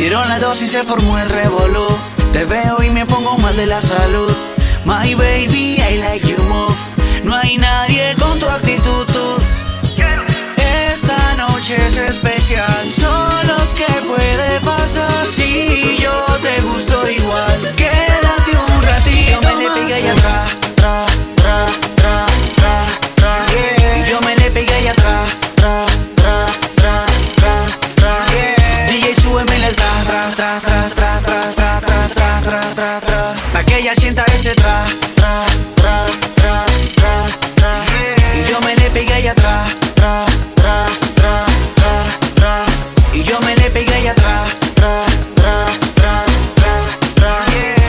Dieron la dosis y se formó el revolú. Te veo y me pongo mal de la salud. My baby, I like you move. No hay nadie con tu actitud, tú. Esta noche es especial. Son los que puede pasar. Si yo te gusto igual, quédate un ratito. Yo me le pegué allá atrás, tra, tra, tra, tra, tra, yeah. Y yo me le pegué allá atrás, tra, tra, tra, tra, tra, yeah. DJ, súbeme el tra, tra, tra, tra, tra, tra, tra, tra, tra, tra, tra, tra, pa' que ella sienta ese tra, tra, tra, tra, tra, tra, yeah. Y yo me le pegué allá atrás, tra, tra, tra, tra, tra. Y yo me le pegué allá atrás, tra, tra, tra, tra, tra,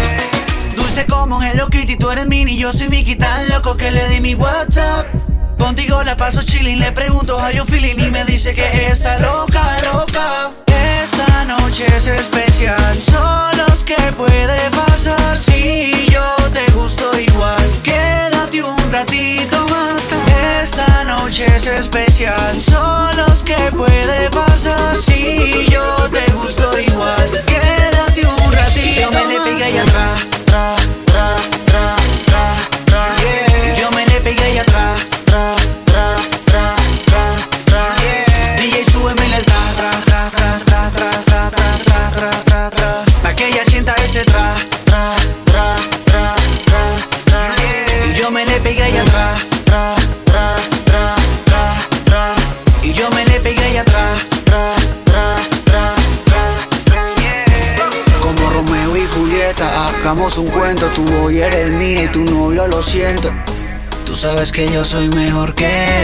yeah. Dulce como Hello Kitty, tú eres Minnie, yo soy Mickey, tan loco que le di mi WhatsApp. Contigo la paso chilling, le pregunto how you feeling y me dice que está loca, loca. Esta noche es especial, son los que puede pasar. Si yo te gusto igual, quédate un ratito más. Esta noche es especial, son los que puede pasar. Si yo te gusto igual, quédate un ratito. Yo me le pegué allá atrás, tra, tra, tra, tra, tra, yeah. Y yo me le pegué allá atrás, tra, tra, tra, tra, tra, yeah. DJ, súbeme el tra, tra, tra, tra, tra, tra, tra, tra, tra, tra, tra, pa' que ella sienta ese tra, tra, tra, tra, tra, tra, yeah. Y yo me le pegué allá atrás, tra, tra, tra, tra, tra. Y yo me le pegué allá atrás, tra, tra, tra, tra, tra, yeah. Como Romeo y Julieta, hagamos un cuento. Tú hoy eres mía y tu novio lo siento. Tú sabes que yo soy mejor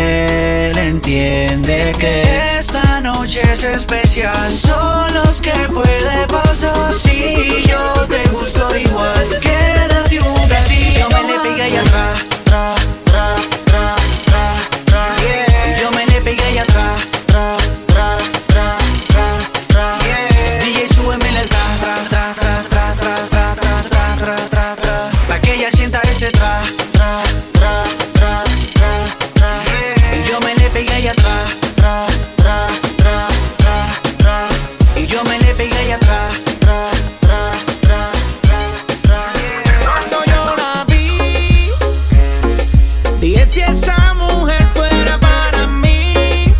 que él, entiende que esta noche es especial. Son los que puede pasar. Si yo te gusto igual, quédate un ratito. Yo me le pegué allá atrás, tra, tra, tra, tra, tra, yeah. Y yo me le pegué allá atrás, tra, tra, tra, tra, tra, yeah. DJ, súbeme el tra, tra, tra, tra, tra, tra, tra, tra, tra, tra, tra, tra, pa' que ella sienta ese tra, tra, tra, tra, tra, tra, yeah. Y yo me le pegué allá atrás, tra, tra, tra, tra, tra. Y yo me le pegué allá atrás, tra, tra, tra, tra, tra, yeah. Cuando yo la vi, dije si esa mujer fuera para mí.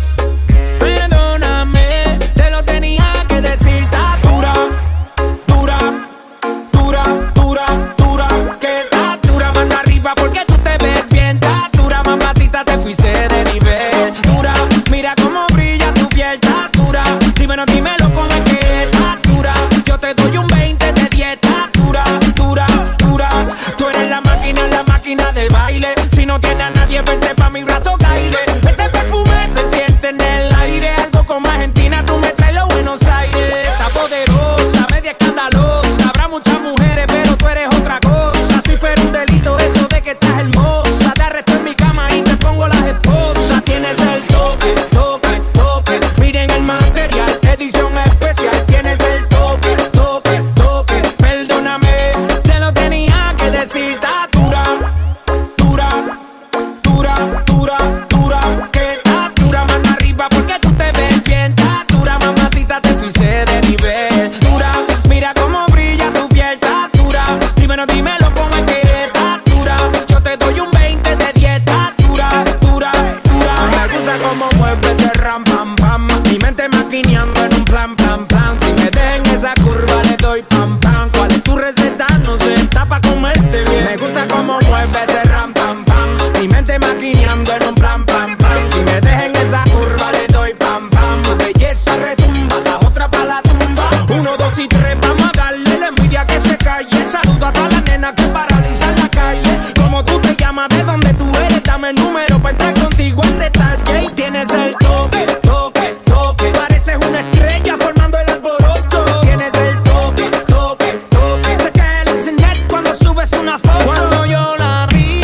Perdóname, te lo tenía que decir. Está dura, dura, dura, dura, dura. Que está dura, mano arriba porque tú te ves bien. Está dura, mamacita, te fuiste de nivel. Dura, mira cómo brilla tu piel. Está dura, dímelo cómo es que está dura. Yo te doy un 20 de 10. Está dura, dura, dura. Tú eres la máquina del baile. Si no tienes a nadie, vente pa' mi brazo, baile. Ese perfume se siente en el aire. Algo como Argentina, tú me traes los Buenos Aires. Está poderosa, media escandalosa. Habrá muchas mujeres, pero tú eres otra cosa. Si fuera un delito eso de que estás hermosa, te arresto en mi cama y te pongo las esposas. Tienes el toque, toque, toque. Miren el material, edición especial. Tienes el toque, toque, toque. Perdóname, te lo tenía que decir. Está dura, dura, dura, dura, dura. Que está dura, mano arriba porque tú te ves bien. Está dura, mamacita, te fuiste de nivel. Dura, mira cómo brilla tu piel. Está dura, dímelo cómo es que está dura. Yo te doy un 20 de 10. Está dura, dura, dura. Me gusta cómo mueves de ram, pam, pam. Mi mente maquineando en un plan, plan, plan. Si me dejen esa curva le doy pam, pam. ¿Cuál es tu receta? No sé, está pa' comerte bien. Me gusta cómo mueves de ram, pam, pam. Mi mente maquineando en un plan, pam, pam. Si me dejen esa curva le doy pam, pam. Tu belleza retumba, la otra pa' la tumba. 1, 2 y 3, vamos a darle la envidia que se calle. Saludo a todas las nenas que paralizan la calle. Como tú te llamas, de dónde tú eres, dame el número pa' entrar contigo en detalle. Y tienes el toque, toque, toque. Pareces una estrella formando el alboroto. Tienes el toque, toque, toque. Se cae el internet cuando subes una foto. Cuando yo la vi,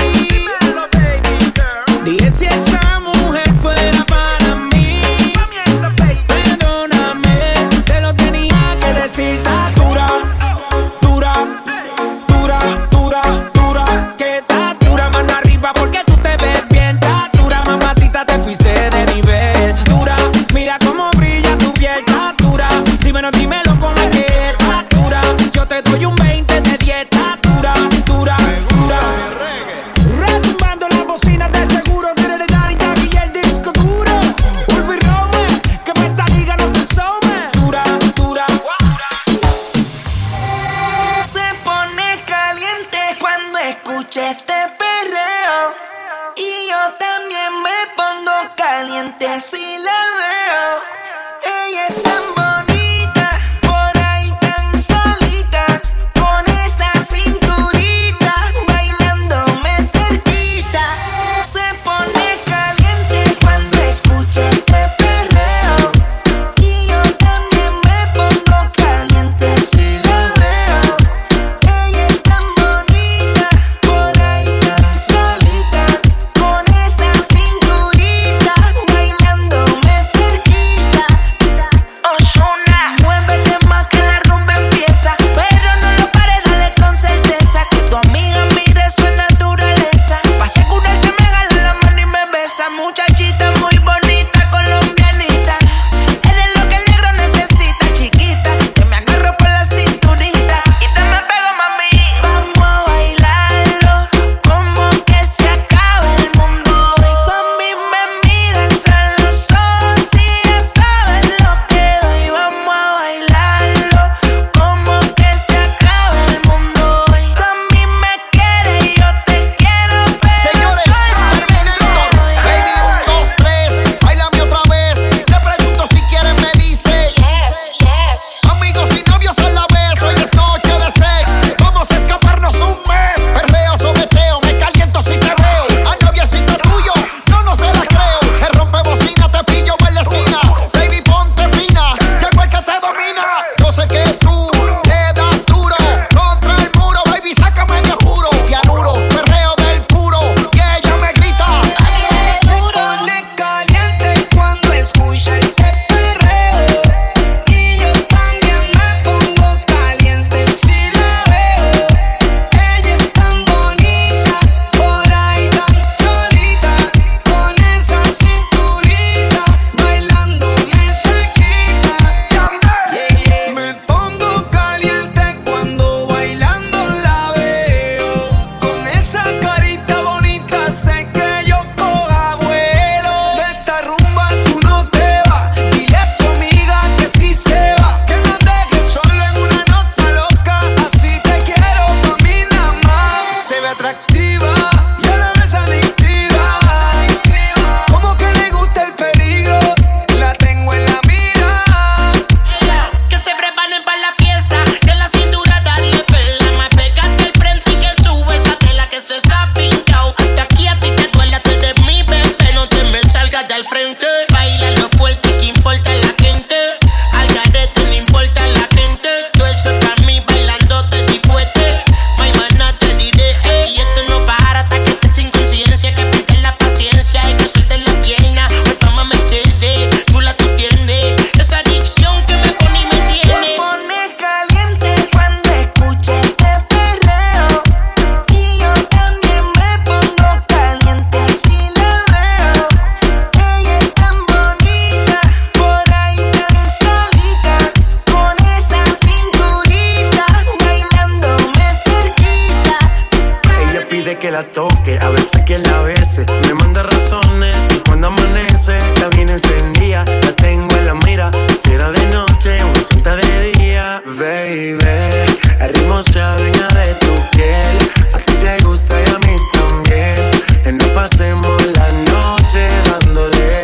dije si esa mujer fuera para mí. Perdóname, te lo tenía que decir. Está dura, dura, dura, dura, dura. Que está dura, mano arriba porque tú te ves bien. Está dura, mamacita, te fuiste de nivel. Dura, caliente, así la veo. Ella es tan bonita, por ahí tan solita, con esa cinturita, bailándome cerquita. Se pone caliente cuando escucha este perreo, y yo también me pongo caliente si la veo. Ella es tan bonita, por ahí tan solita, con esa cinturita, bailándome cerquita. Ozuna, muévete más que la rumba empieza, pero no lo pares, dale con certeza, que tu amiga mire su naturaleza. Pa' asegurarse me jala la mano y me besa. Muchachita muy bonita, colombianita, eres lo que el negro necesita. Chiquita, que me agarro por la cinturita y te me pego, mami. Vamos a bailarlo, como que se acaba el mundo. Y tú a mí me miras a los ojos y ya sabes lo que doy. Vamos a bailarlo, como que se acaba el mundo. Y tú a mí me quieres y yo te quiero, pero Señores, terminando. Baby, 1, 2, 3, bailame otra vez. Te pregunto si quieres, me dice. Amigos y novios a la vez. Hoy es noche de sex. Vamos a escaparnos un mes. Perreo, sobeteo, me caliento si te veo. A noviecito tuyo, yo no se las creo. Te rompe bocina, te pillo en la esquina. Baby, ponte fina, llegó el que te domina. Yo sé que tú le das duro contra el muro. Baby, sácame de apuro. Cianuro, perreo del puro. Y ella me grita. se pone caliente cuando escucha este perreo, y yo también me pongo caliente si la veo. Ella es tan bonita, por ahí tan solita, con esa cinturita, bailándome cerquita. Me pongo caliente cuando bailando la veo, con esa carita bonita sé que yo coja vuelo. De esta rumba tú no te vas, dile a tu amiga que sí se va, que no dejes solo en una nota loca. Así te quiero pa' mí nada más. Se ve atractiva y a la vez adictiva, como que le gusta el peligro, la tengo en la mira. Que se preparen para la fiesta, que la cintura darle pela. Más pégate al frente y que sube esa tela, que esto está pintado. De aquí a ti te duele, tú eres mi bebé, no te me salgas del frente. Baila lo fuerte, que importa la gente. Al garete no importa la gente. Todo eso pa' mí bailando te di fuerte. My mana te diré, y esto no para hasta que estés sin conciencia. Que pierdes la paciencia y que sueltes la pierna. Hoy vamos a meterle, chula tú tienes esa adicción que me pone y me Se tiene. pone caliente cuando escucha este perreo, y yo también me pongo caliente si la veo. Ella es tan bonita, por ahí tan solita, con esa cinturita, bailándome cerquita. Ella pide que la toque, a veces que la bese. Me manda razones y cuando amanece está bien encendida. La tengo en la mira, fiera de noche, una cinta de día. Baby, el ritmo se adueña de tu piel. A ti te gusta y a mí también. No pasemos la noche dándole.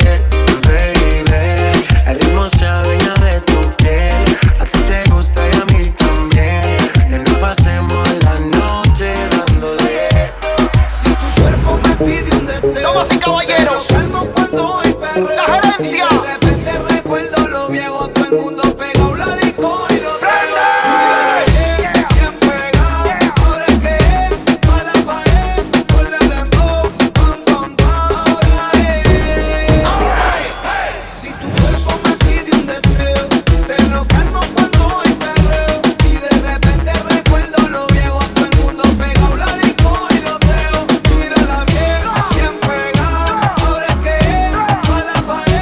Baby, el ritmo se adueña de tu piel. A ti te gusta y a mí también. No pasemos la noche dándole. Si tu cuerpo me pide un deseo, Damas y caballeros, te lo calmo cuando hay perreo. la gerencia. Y de repente recuerdo lo viejo, todo el mundo pegado la disco y lo traigo. Mira bien, bien pegado, ahora es que es pa' la pared, ponle dembow, pam, pam, pam, ahora es. Si tu cuerpo me pide un deseo, te lo calmo cuando hay perreo. Y de repente recuerdo lo viejo, todo el mundo pegado la disco y lo traigo. Mírala bien, bien pegado, ahora es que es pa' la pared.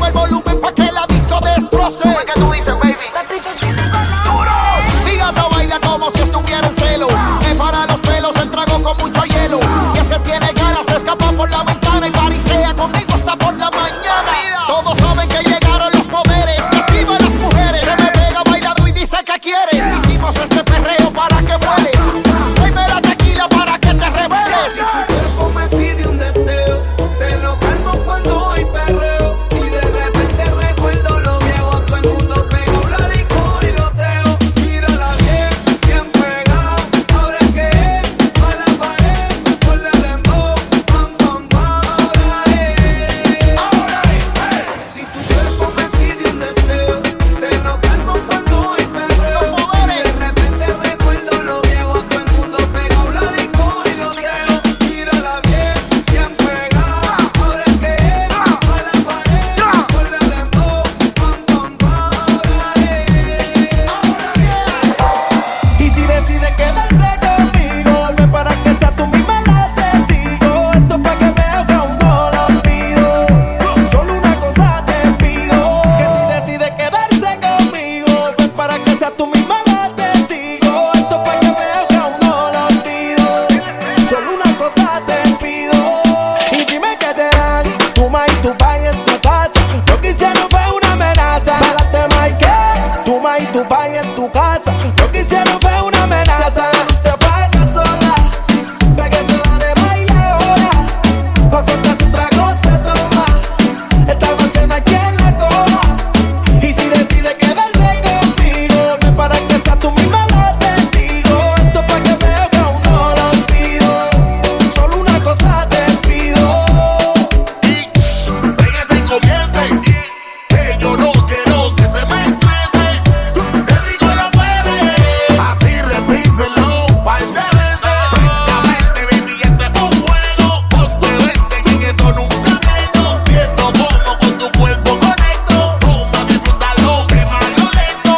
el volumen pa' que la disco destroce. ¿Qué tú dices, baby? Mi gata baila como si estuviera en celo. Me para los pelos el trago con mucho hielo. Y es que tiene ganas de escapar por la ventana y parisea conmigo hasta por la mañana. Todos saben que llegaron los poderes. Se activan las mujeres. Se me pega bailando y dice que quiere. Hicimos este perreo para que mueres. Tráeme la tequila para que te reveles. Si tu cuerpo me pide un deseo, te lo calmo cuando hay perreo. Y de repente recuerdo lo viejo. Todo el mundo pegó la disco y loteo. Mírala bien, bien pegada. Ahora que es a la pared. Ponle dembow, pam, pam, pam. Ahora es. Si tu cuerpo me pide un deseo, te lo calmo cuando hay perreo. Y de repente recuerdo lo viejo. Todo el mundo pegó la disco y loteo. Mírala bien, bien pegada. Ahora que es a la pared. Ponle dembow, pam, pam, pam. Ahora es. Y si decide quedarse conmigo, ven para que sea tú misma la testigo. Esto es pa' que veas que aún no lo olvido. Solo una cosa te pido, que si decide quedarse conmigo, ven para que sea tú misma la testigo. Esto es pa' que veas que aún no lo olvido. Solo una cosa te pido. Y dime que te dan tu ma y tu pai en tu casa. Lo que hicieron fue una amenaza. Párate, Mike, tu ma y tu pai en tu casa. Lo que hicieron fue una amenaza. La luz se apaga sola, pa' que se va de baile ahora. Paso tras un trago se toma. Esta noche no hay quien la coja. Y si decide quedarse conmigo, ven para que sea tú misma la testigo. Esto pa' que veas que aún no lo olvido. Solo una cosa te pido. Venga, se comience. Que yo no quiero que se me estrese. Te digo lo mueve. Así repíselo un par de veces. Francamente, baby, este es un juego. Ponte vente, en esto nunca tengo. Viendo cómo con tu cuerpo conecto. Toma, disfrútalo, que malo lento.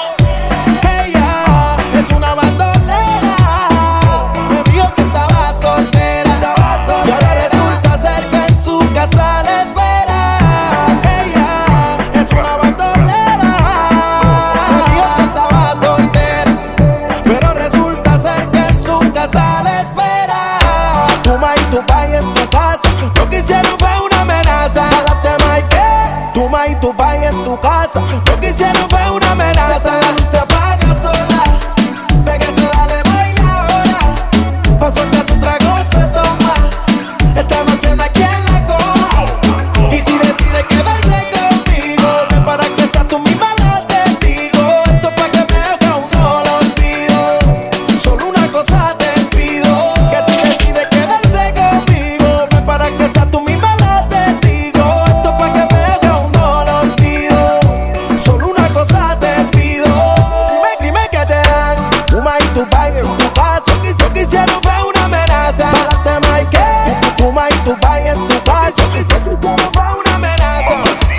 Ella es una bandolera. Me dijo que estaba soltera. Y ahora resulta ser que en su casa la espera. Ella es una bandolera. Me dijo que estaba soltera. Pero resulta ser que en su casa la espera. Tu ma y tu pai en tu casa. Lo que hicieron fue una amenaza. Párate, Mike, tu ma y tu pai en tu casa. Lo que hicieron fue una amenaza. La luz se apaga sola, ve que se vale baila ahora. Paso que su trago se toma. Esta noche no hay quien la coja. Y si decide quedarse conmigo, ven para que sea tú misma la testigo. Esto es pa' que veas que aún no lo olvido. Solo una cosa te pido, que si decide quedarse conmigo, ven para que sea tú misma la testigo. Esto es pa' que veas que aún no lo olvido. Solo una cosa te pido. Dime que te dan tu ma y tu pai en tu casa. Lo que hicieron fue una amenaza. Párate, Mike, tu ma y tu pai en tu casa. Lo que hicieron fue una amenaza.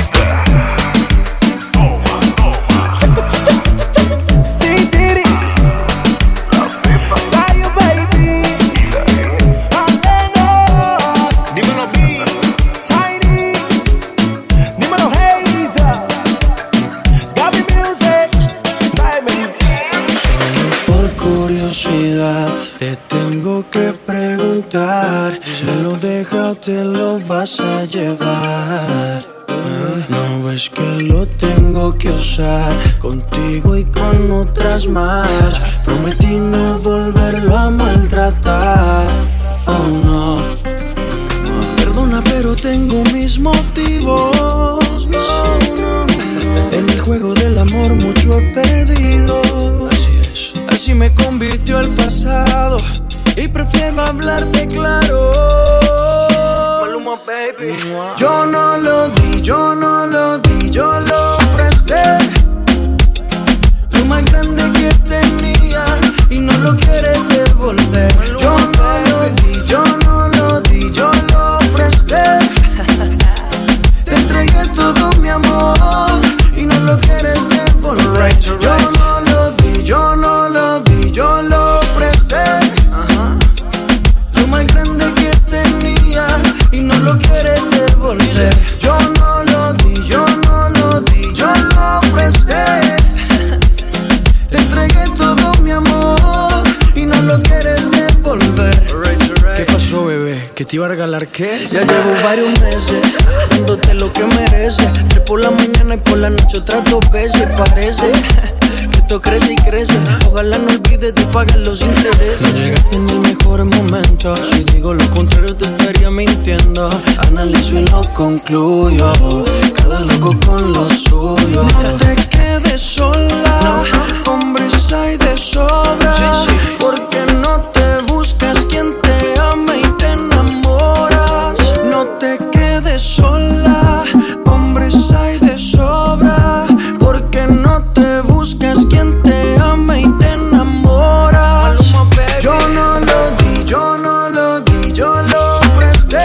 Sí, Diddy. Zion, baby. Alenos. Dímelo, B. Tiny. Dímelo, Hazel. Gaby Music. Diamond. Por curiosidad te tengo que preguntar, ¿me lo dejas o te lo vas a llevar? No ves que lo tengo que usar contigo y con otras más. Prometí no volverlo a maltratar. Oh no. Perdona, pero tengo mis motivos. No. En el juego del amor mucho he perdido. Así me convirtió el pasado y prefiero hablarte claro. Maluma, baby. Yo no lo di, yo no lo di, yo lo presté. Lo más grande que tenía y no lo quieres devolver. Yo no lo di, yo no lo di, yo lo presté. Te ¿Te iba a regalar qué? Ya llevo varios meses dándote lo que mereces. 3 por la mañana y por la noche otras 2 veces. Parece que esto crece y crece. Ojalá no olvides de pagar los intereses. Llegaste en el mejor momento. Si digo lo contrario te estaría mintiendo. Analizo y lo concluyo. Cada loco con lo suyo. No te quedes sola. Hombres hay de sobra. Porque no te buscas quien te ame y te enamoras. No te quedes sola. Hombres hay de sobra. Porque no te buscas quien te ame y te enamoras. Yo no lo di, yo no lo di, yo lo presté.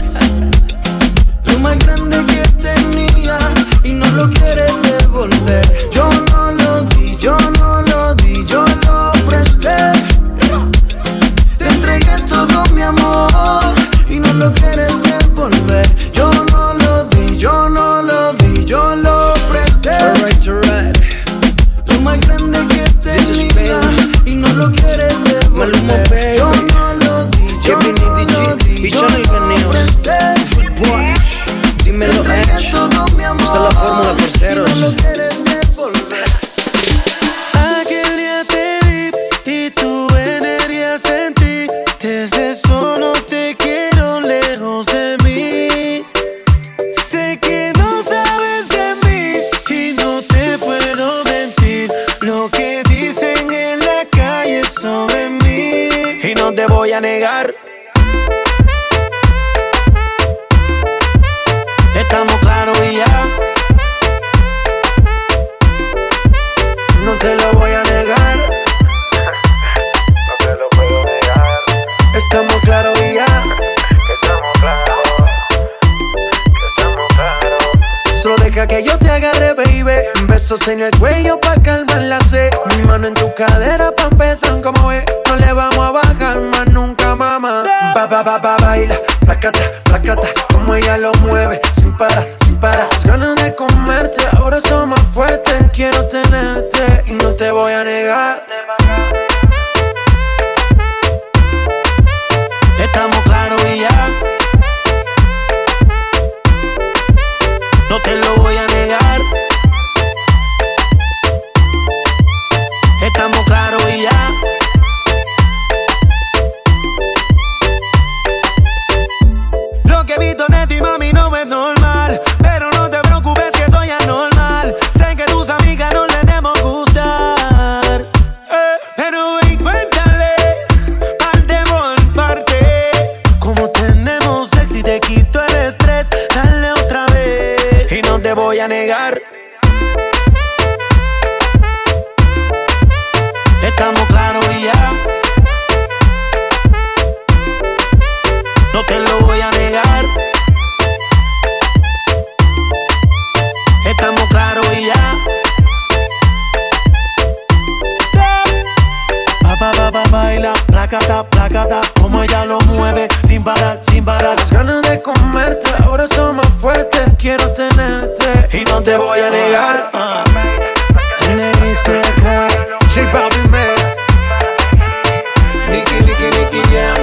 Lo más grande que tenía y no lo quieres devolver. Yo no lo di, yo no lo di, yo lo presté. Te entregué todo mi amor y no lo quieres devolver. Yo no lo di, yo no lo di, yo lo presté. Alright. Lo más grande que tenía y no lo quieres devolver. Yo no lo di, yo no lo di, yo lo presté. Dímelo, Te entregué todo mi amor. Esta es la fórmula, parceros. Y no lo quieres devolver. Aquel día te vi y tu energía sentí. Desde solo te quiero lejos de mí. Sé que no sabes de mí y no te puedo mentir. Lo que dicen en la calle sobre mí y no te voy a negar. Estamos claros y ya. No te lo voy a negar. No te lo puedo negar. Estamos claros y ya. Que estamos claros. Que estamos claros. Solo deja que yo te agarre, baby. Besos en el cuello pa' calmar la sed. Mi mano en tu cadera pa' empezar como es. No le vamos a bajar más nunca, mamá. Baila, placata, placata. Como ella lo mueve, sin parar, sin parar. Las ganas de comerte, ahora son más fuertes. Quiero tenerte y no te voy a negar. Estamos claros y ya. No te lo voy a negar. Estamos claros y ya. Lo que he visto de ti, mami, no es normal. Pero no te preocupes que soy anormal. Sé que tus amigas no les debemos gustar. Pero ven, cuéntale, parte por parte. Como tenemos sexo y te quito el estrés, dale otra vez. Y no te voy a negar. Estamos claros y ya. No te lo voy a negar. Estamos claros y ya. Baila, placata, placata. Como ella lo mueve, sin parar, sin parar. Las ganas de comerte, ahora son más fuertes. Quiero tenerte y no te voy a negar. J Balvin, man. Nicky Jam.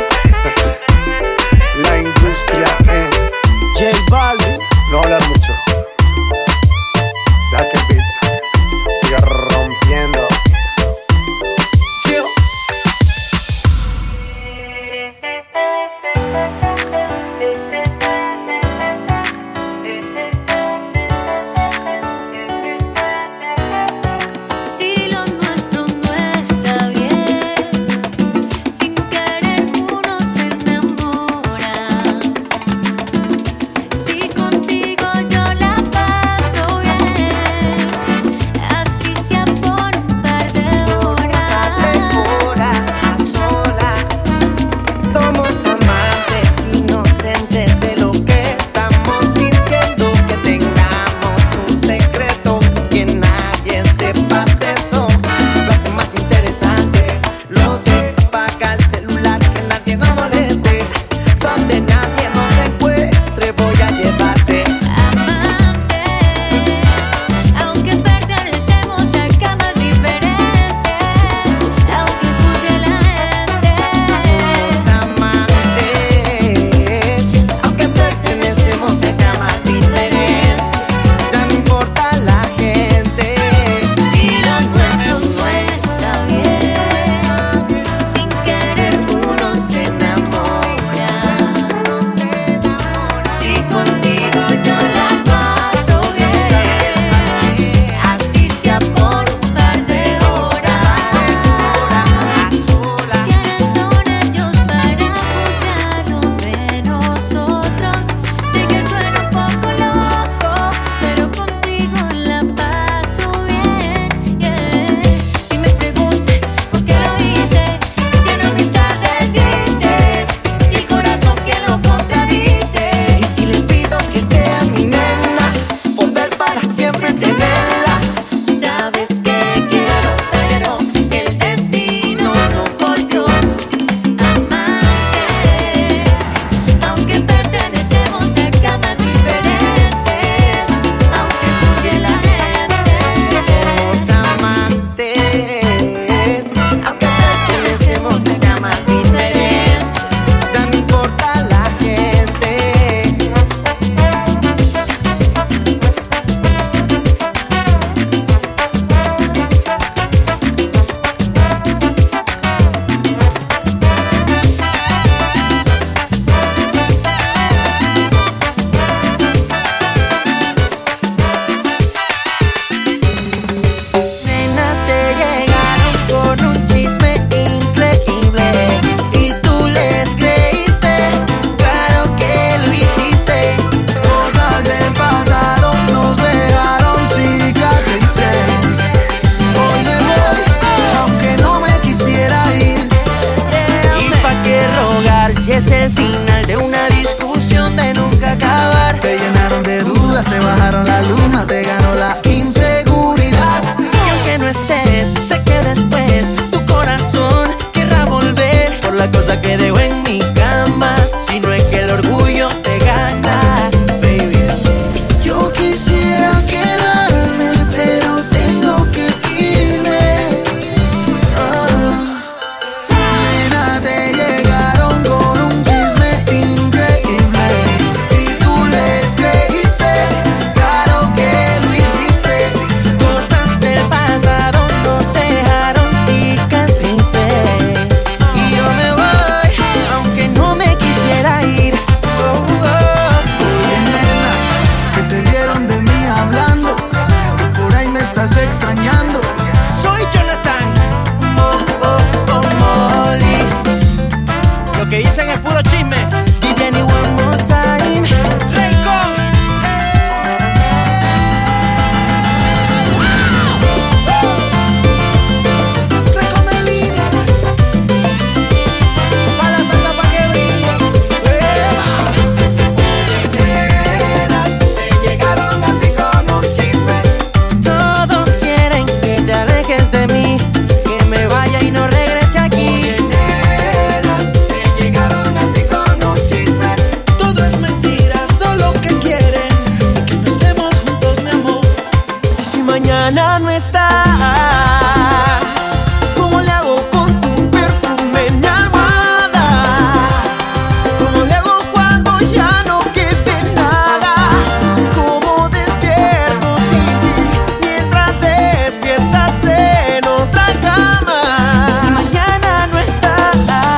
La industria, J Balvin. No hablar mucho. Deja que el beat siga rompiendo. Chill. estás extrañando. Soy Jonathan. Molly. Lo que dicen es puro chisme. Viviani one more time. Raycon. Raycon de línea. Pa' la salsa pa' que brille. Te llegaron a ti con un chisme. Todos quieren que te alejes de mí, que me vaya y no regrese aquí. Te llegaron a ti con un chisme. Todo es mentira, solo que quieren que no estemos juntos, mi amor. Y si mañana no estás, ¿cómo le hago con tu perfume en mi almohada? ¿Cómo le hago cuando ya no quede nada? ¿Cómo despierto sin ti mientras despiertas en otra cama? Si mañana no estás,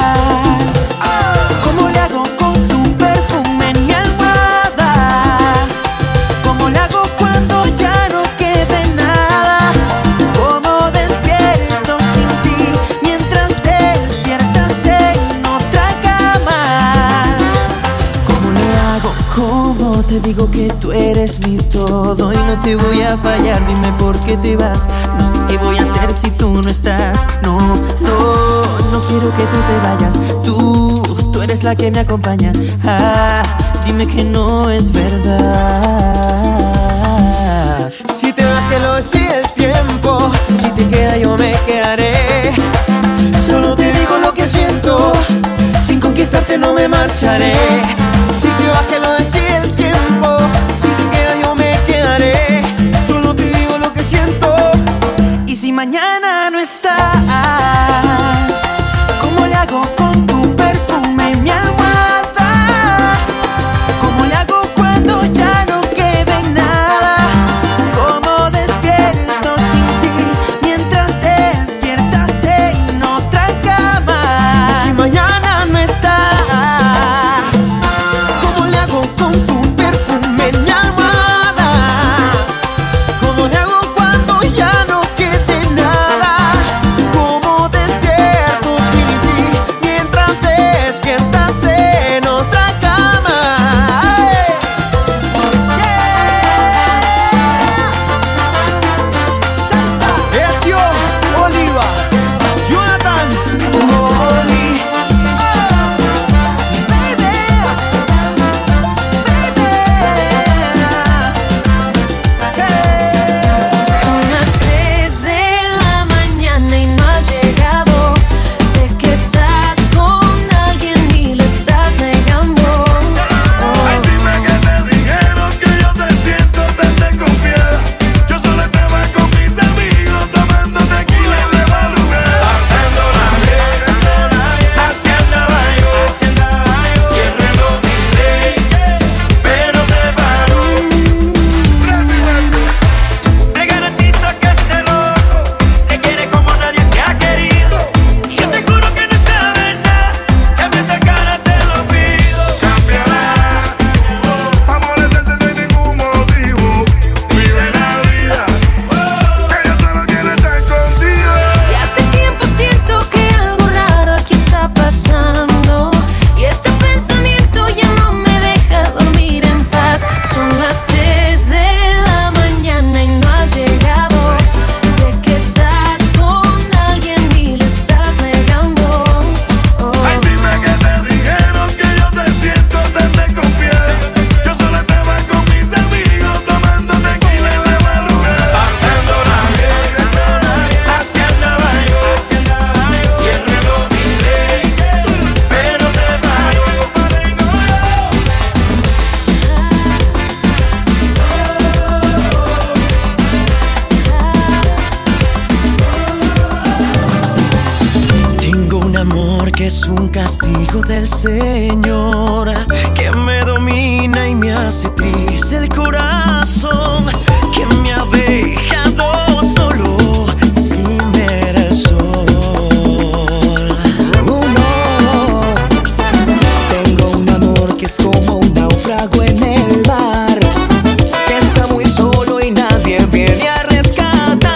¿cómo le hago con tu perfume en mi almohada? ¿Cómo le hago cuando ya no quede nada? ¿Cómo despierto sin ti mientras despiertas en otra cama? ¿Cómo le hago? ¿Cómo te digo que tú eres mi todo y no te voy a fallar? Dime por qué te vas. No sé qué voy a hacer si tú no estás. No quiero que tú te vayas. Tú eres la que me acompaña. Dime que no es verdad. Si te vas, que lo decía el tiempo. Si te queda, yo me quedaré. Solo te digo lo que siento. Sin conquistarte no me marcharé. Si te vas, que lo decía el tiempo. Si te queda, yo me quedaré. Solo te digo lo que siento. Y si mañana no estás, ¿cómo le hago con tu perfume en mi almohada? ¿Cómo le hago cuando ya no quede nada? ¿Cómo despierto sin ti mientras despiertas en otra cama? Y si mañana no estás, ¿cómo le hago con tu perfume en mi almohada? ¿Cómo le hago cuando ya no quede nada? ¿Cómo despierto sin ti mientras despiertas en otra cama? Salsa, es yo, Oliva, Jonathan, Molly. Son las 3 de la mañana y no has llegado. Sé que estás con alguien y lo estás negando. Ay, dime que te dijeron que yo te siento tan desconfiada. Yo solo estaba con mis amigos tomando tequila en la madrugada. Pasando la vez, así andaba yo, y el reloj delay, pero se paró. Te garantizo que este loco te quiere como nadie te ha querido. Y yo te juro que no está verdad. Cambia esa cara, te lo pido. Cámbiala. Amor, entonces no hay ningún motivo. Vive la vida. Ella solo quiere estar contigo. Y hace tiempo siento que algo raro aquí está pasando. Y este pensamiento ya no me deja dormir en paz. Son las 3 de la mañana y no has llegado. Sé que estás con alguien y lo estás negando. Ay, dime que te dijeron que yo te siento tan desconfiada. Yo solo estaba con mis amigos tomando tequila en la madrugada. Pasando la vez, así andaba yo, y el reloj delay, pero se paró. Tengo un amor que es un castigo del Señor, que me domina y me hace triste el corazón, que me ha dejado solo sin ver el sol. Tengo un amor que es como un náufrago en el mar, que está muy solo y nadie viene a rescatar.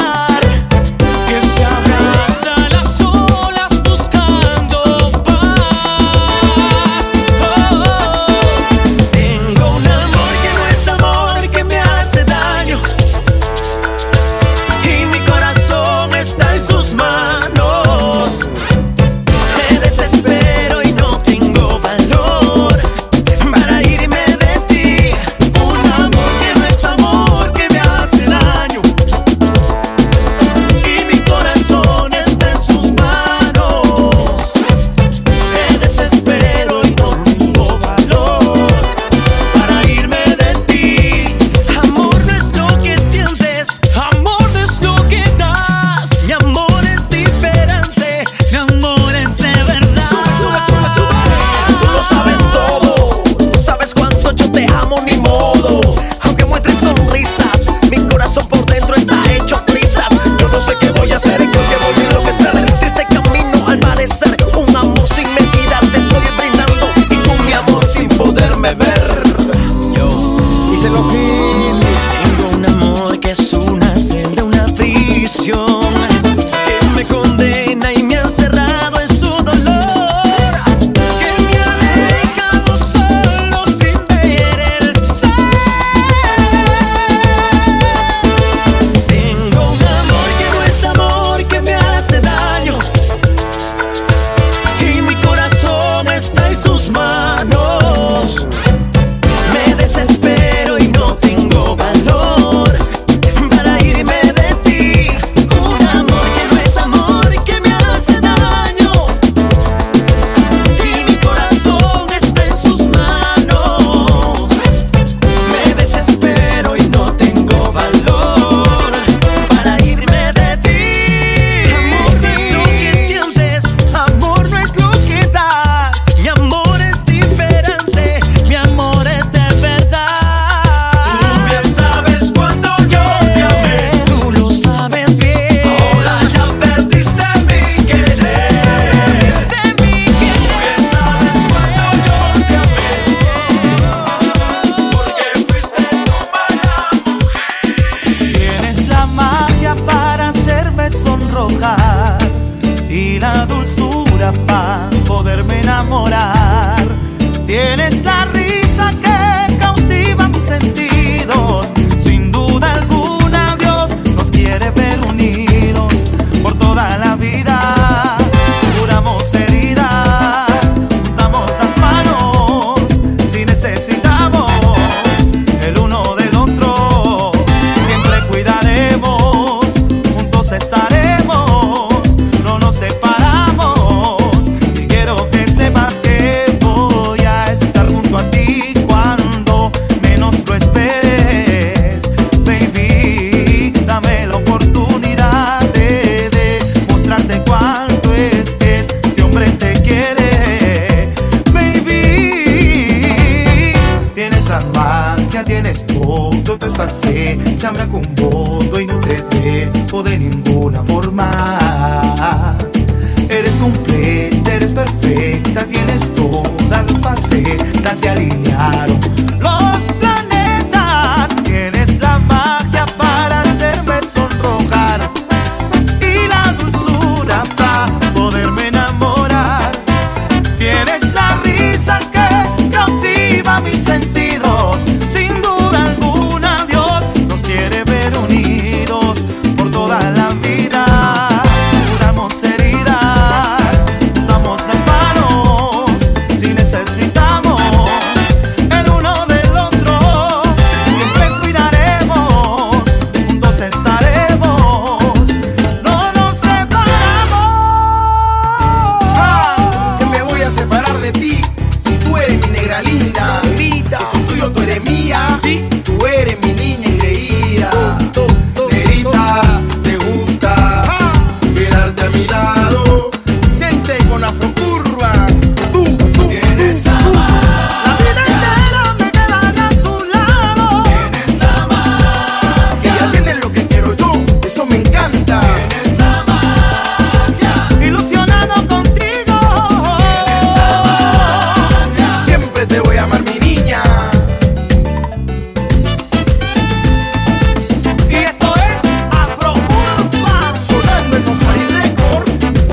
con voto y no te dejo de ninguna forma. Eres completa, eres perfecta, tienes todas las facetas, se alinearon los planetas. Tienes la magia para hacerme sonrojar y la dulzura para poderme enamorar. Tienes la risa que cautiva mis sentidos. Sin duda alguna Dios nos quiere ver unidos por toda la vida. Curamos heridas, damos las manos si necesitamos el uno del otro. Siempre cuidaremos, juntos estaremos, no nos separamos. Que me voy a separar de ti si tú eres mi negra linda. Grita, soy tuyo, tú eres mía. Sí, tú eres mi niña engreída. Negrita, te gusta quedarte a mi lado. Siente con afrocurva. Tú tienes la La vida entera me quedaré a tu lado. Tienes la magia. Ya tienes lo que quiero yo, eso me encanta. Tienes la magia. Ilusionado contigo. Tienes la magia. Siempre te voy a amar, mi niña. Y esto es Afro-Urban. Sonando en Nosari Record.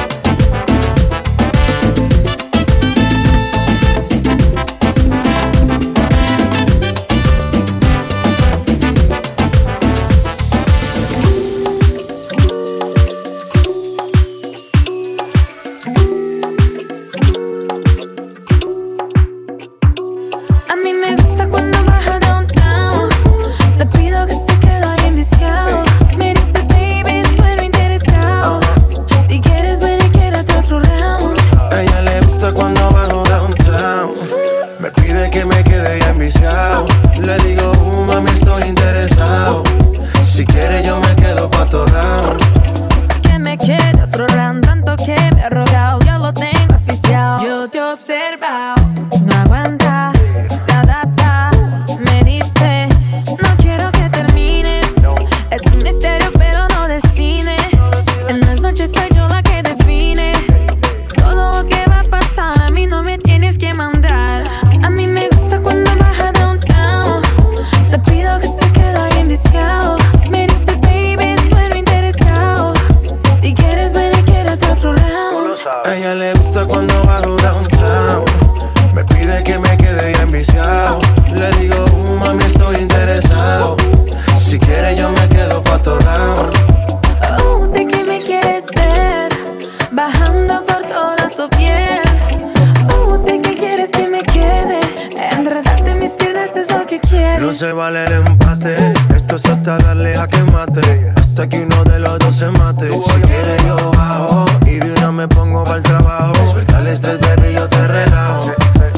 A mí me gusta cuando baja downtown. Le pido que se quede ahí enviciado. Me dice, baby, sueno interesado. Si quieres, ven y quédate otro round. A ella le gusta cuando bajo downtown. Me pide que me quede ya enviciado. Le digo, mami, estoy interesado. Si quiere yo me quedo pa' tu round. Que me quede otro round. Tanto que me ha rogado, ya lo tengo oficial. Yo te he observado, no aguanta, se adapta. Me dice, no quiero que termines. Es un misterio pero no de cine. En las noches soy yo la que define todo lo que va a pasar. A mí no me tienes que mandar. A mí me gusta cuando baja downtown. Le pido que se quede ahí enviciado. Me dice, baby, sueno interesado. Si quieres, ven y quédate otro round. A ella le gusta cuando bajo downtown. Me pide que me quede ya enviciado. Le digo, mami, estoy interesado. Si quiere yo me quedo pa' tu round. Oh, sé que me quieres ver bajando por toda tu piel. Oh, sé que quieres que me quede. Enredarte mis piernas es lo que quieres. No se vale el empate. Esto es hasta darle a que mate. Hasta que uno de los dos se mate. Si quiere yo bajo y de una me pongo para el trabajo. Suelta el estrés, baby, yo te relajo.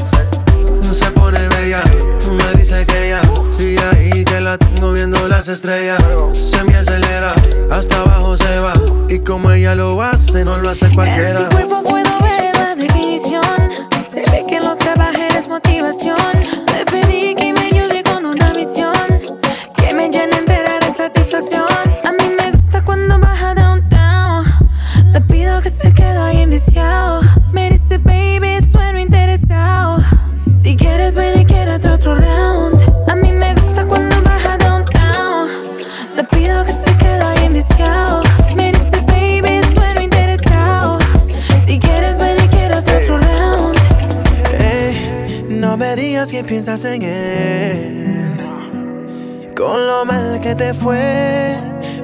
No se pone bella, me dice que ya sigue ahí, que la tengo viendo las estrellas. Se me acelera, hasta abajo se va. Y como ella lo hace, no lo hace cualquiera. En su cuerpo puedo ver la definición. Se ve que lo trabaja es motivación. Le pedí que me ayude con una misión que me llene entera de satisfacción. A mí me gusta cuando baja downtown. Le pido que se quede ahí enviciado. Me dice, baby, sueno interesado. Si quieres, ven y quédate otro round. A mí me gusta cuando baja downtown. Le pido que se quede ahí enviciado. Me dice, baby, sueno interesado. Si quieres, ven y quédate otro round. No me digas que piensas en él, con lo mal que te fue.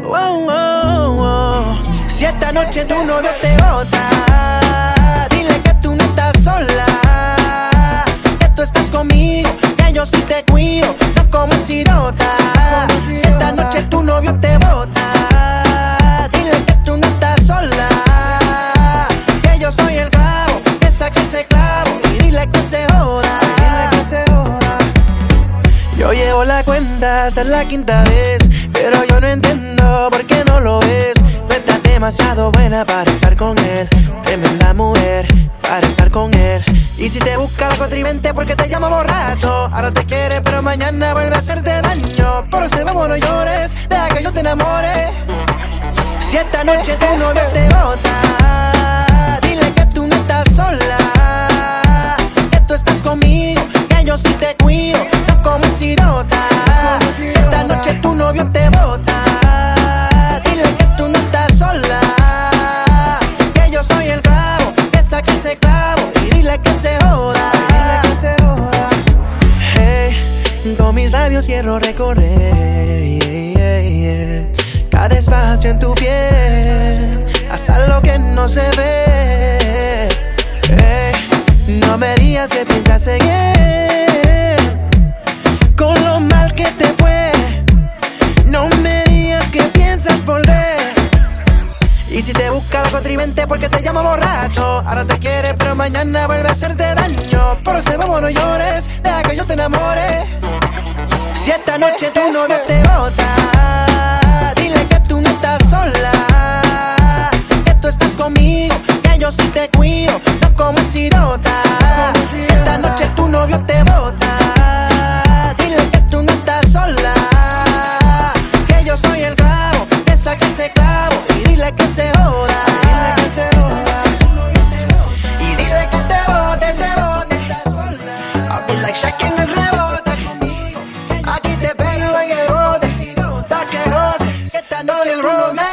Si esta noche tu novio te bota, dile que tú no estás sola, que tú estás conmigo, que yo sí te cuido, no como idiota. Si esta noche tu novio te bota, dile que tú no estás sola, que yo soy el clavo, que saque ese clavo y dile que se joda. Yo llevo la cuenta, esta es la quinta vez, pero yo no entiendo por qué no lo ves. No estás demasiado buena para estar con él, tremenda mujer para estar con él. Y si te busca la contribuente porque te llama borracho, ahora te quiere pero mañana vuelve a hacerte daño. Por ese vamos no llores, deja que yo te enamore. Si esta noche tu novio te bota, dile que tú no estás sola, que tú estás conmigo, que yo sí te cuido, no como idiota. Si esta noche tu novio te bota, dile que tú no estás sola, que yo soy el clavo, que saque ese clavo y dile que se joda. Hey, con mis labios quiero recorrer cada espacio en tu piel, hasta lo que no se ve. No me digas que piensas en él, con lo mal que te fue. No me digas que piensas volver. Y si te busca la contribuente porque te llama borracho, ahora te quiere pero mañana vuelve a hacerte daño. Por ese vamos no llores, deja que yo te enamore. Si esta noche tu novio te bota, dile que tú no estás sola, que tú estás conmigo, que yo sí te cuido, no como idiota. Si esta noche tu novio te bota, dile que tú no estás sola, que yo soy el clavo, que saque ese clavo y dile que se joda. Y dile que te bote, I'll be like Shaq en el rebote. Aquí te pego en el bote, pa' que goce, que esta noche el roce.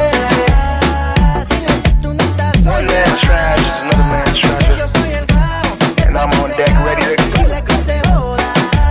Dile que tú no estás sola, One man's trash is another man's treasure. que yo soy el clavo, And I'm on deck ready to go. dile que se joda.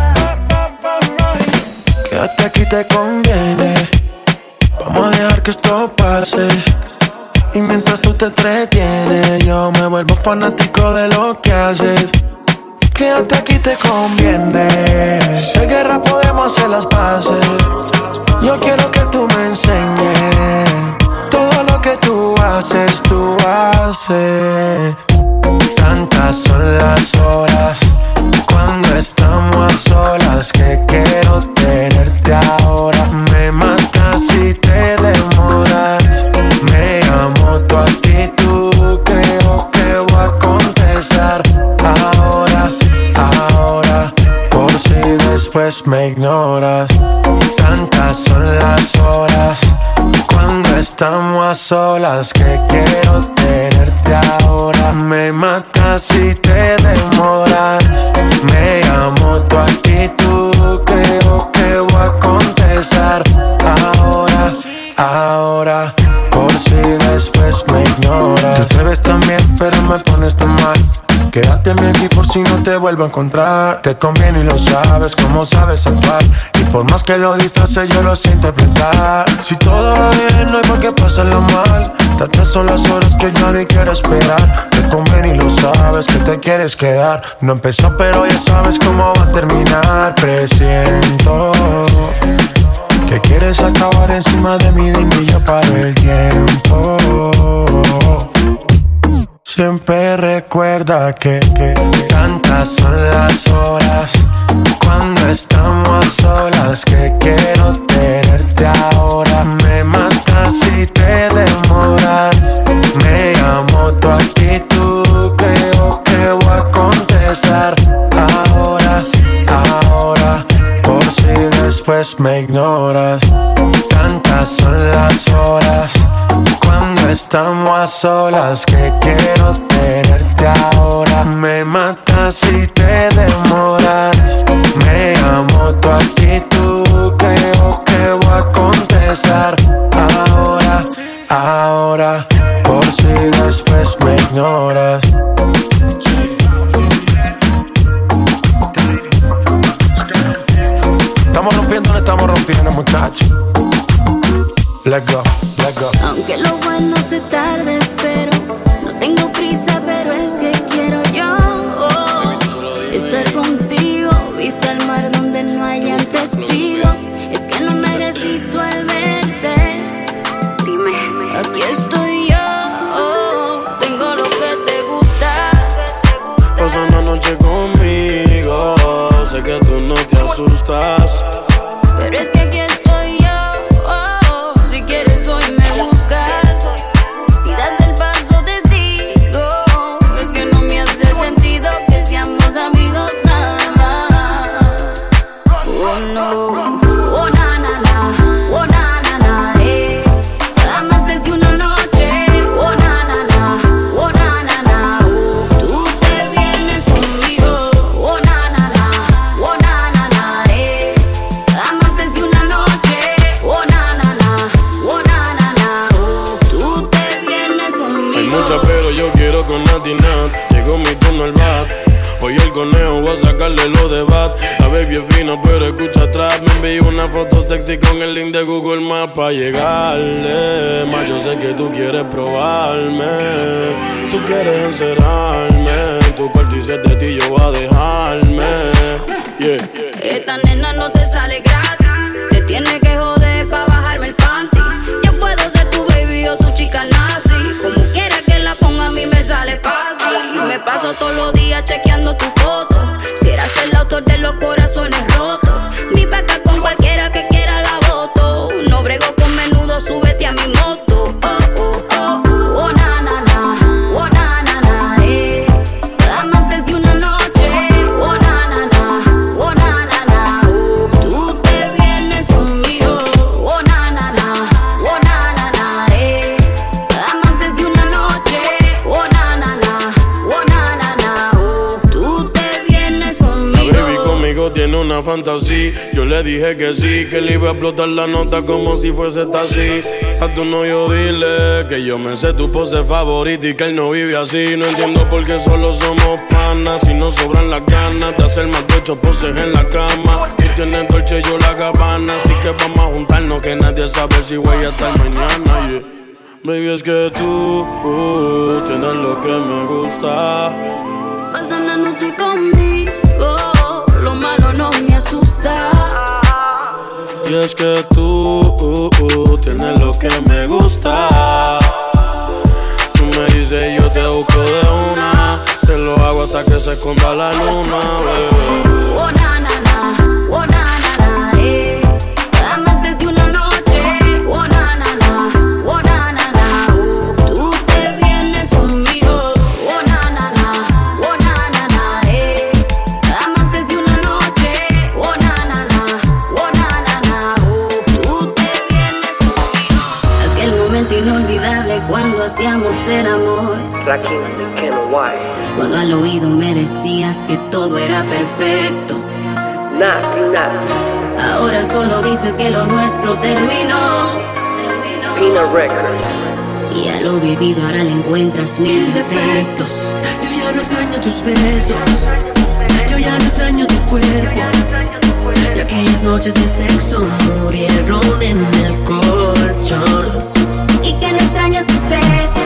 Quédate aquí te conviene. Vamos a dejar que esto pase. Y mientras tú te entretienes, yo me vuelvo fanático de lo que haces. Quédate aquí te conviene. Si hay guerra podemos hacer las paces. Yo quiero que tú me enseñes todo lo que tú haces, tú haces. Tantas son las horas cuando estamos a solas que quiero tenerte ahora. Me matas si te demoras. Me amo tu actitud, creo que voy a contestar ahora, por si después me ignoras. Tantas son las horas cuando estamos a solas que quiero tenerte ahora. Me matas si te demoras. Me amo tu actitud, creo que voy a contestar ahora, por si después me ignoras. Tú te ves tan bien pero me pones tan mal. Quédate aquí por si no te vuelvo a encontrar. Te conviene y lo sabes, como sabes actuar. Y por más que lo disfraces yo lo sé interpretar. Si todo va bien no hay por qué pasarlo mal. Tantas son las horas que ya ni quiero esperar. Te conviene y lo sabes que te quieres quedar. No empezó pero ya sabes cómo va a terminar. Presiento que quieres acabar encima de mí, dime y yo paro el tiempo. Siempre recuerda que tantas son las horas cuando estamos a solas que quiero tenerte ahora. Me matas si te demoras. Me amo tu actitud, creo que voy a contestar ahora, por si después me ignoras. Tantas son las horas cuando estamos a solas que quiero tenerte ahora. Me matas si te demoras. Me amo tu actitud, creo que voy a contestar ahora, por si después me ignoras. Estamos rompiendo, muchachos. Let's go, let's go. Aunque lo bueno se tarde, espero. No tengo prisa, pero es que quiero yo estar contigo. Vista al mar donde no hayan testigos. Es que no me resisto al verte. Dime, aquí estoy yo. Tengo lo que te gusta. Pasa una noche conmigo. Sé que tú no te asustas. Pero es que aquí estoy yo. Si quieres hoy me buscas. Si das el paso te sigo. Es que no me hace sentido que modelo de bat. La baby es fina pero escucha atrás. Me envió una foto sexy con el link de Google Maps pa' llegarle. Más yo sé que tú quieres probarme, tú quieres encerrarme. Tu cuarto y siete de ti yo voy a dejarme. Yeah. Esta nena no te sale gratis. Te tiene que joder pa' bajarme el panty. Yo puedo ser tu baby o tu chica nazi. Como quiera que la ponga a mí me sale fácil. Me paso todos los días chequeando tu foto. Si eras el autor de los corazones rotos. Mi vaca con cualquiera que quiera la voto. No brego con menudo, súbete a mi moto. Oh, oh, oh, oh, na, na, na. Oh, na, na, na, amantes de una noche. Oh, na, na, na. Oh, na, na, na. Tú te vienes conmigo. Oh, na, na, na. Oh, na, na, na, amantes de una noche. Oh, na, na, na. Oh, na, na, na. Tú te vienes conmigo. La baby conmigo tiene una fantasía. Yo le dije que sí, que le iba a explotar la nota como si fuese taxi. A tu novio dile que yo me sé tu pose favorita y que él no vive así. No entiendo por qué solo somos panas. Si nos sobran las ganas de hacer más de 8 poses en la cama. Tú tienes Dolce, yo la Gabbana. Así que vamos a juntarnos que nadie sabe si voy a estar mañana, yeah. Baby, es que tú tienes lo que me gusta. Pasa una noche conmigo, lo malo no me asusta. Y es que tú tienes lo que me gusta. Tú me dices yo te busco de una. Te lo hago hasta que se esconda la luna, bebé. Oh, na, na, na. Oh, na, na, na, amantes de una noche. Oh, na, na, na. Oh, na, na, na. Tú te vienes conmigo. Oh, na, na, na. Oh, na, na, na, amantes de una noche. Oh, na, na, na. Oh, na, na, na. Tú te vienes conmigo. Aquel momento inolvidable cuando hacíamos el amor. Cuando al oído me decías que todo era perfecto. Ahora solo dices que lo nuestro terminó. Y a lo vivido ahora le encuentras mil defectos. Yo ya no extraño tus besos. Yo ya no extraño tu cuerpo. Y aquellas noches de sexo murieron en el colchón. Y que no extrañas mis besos.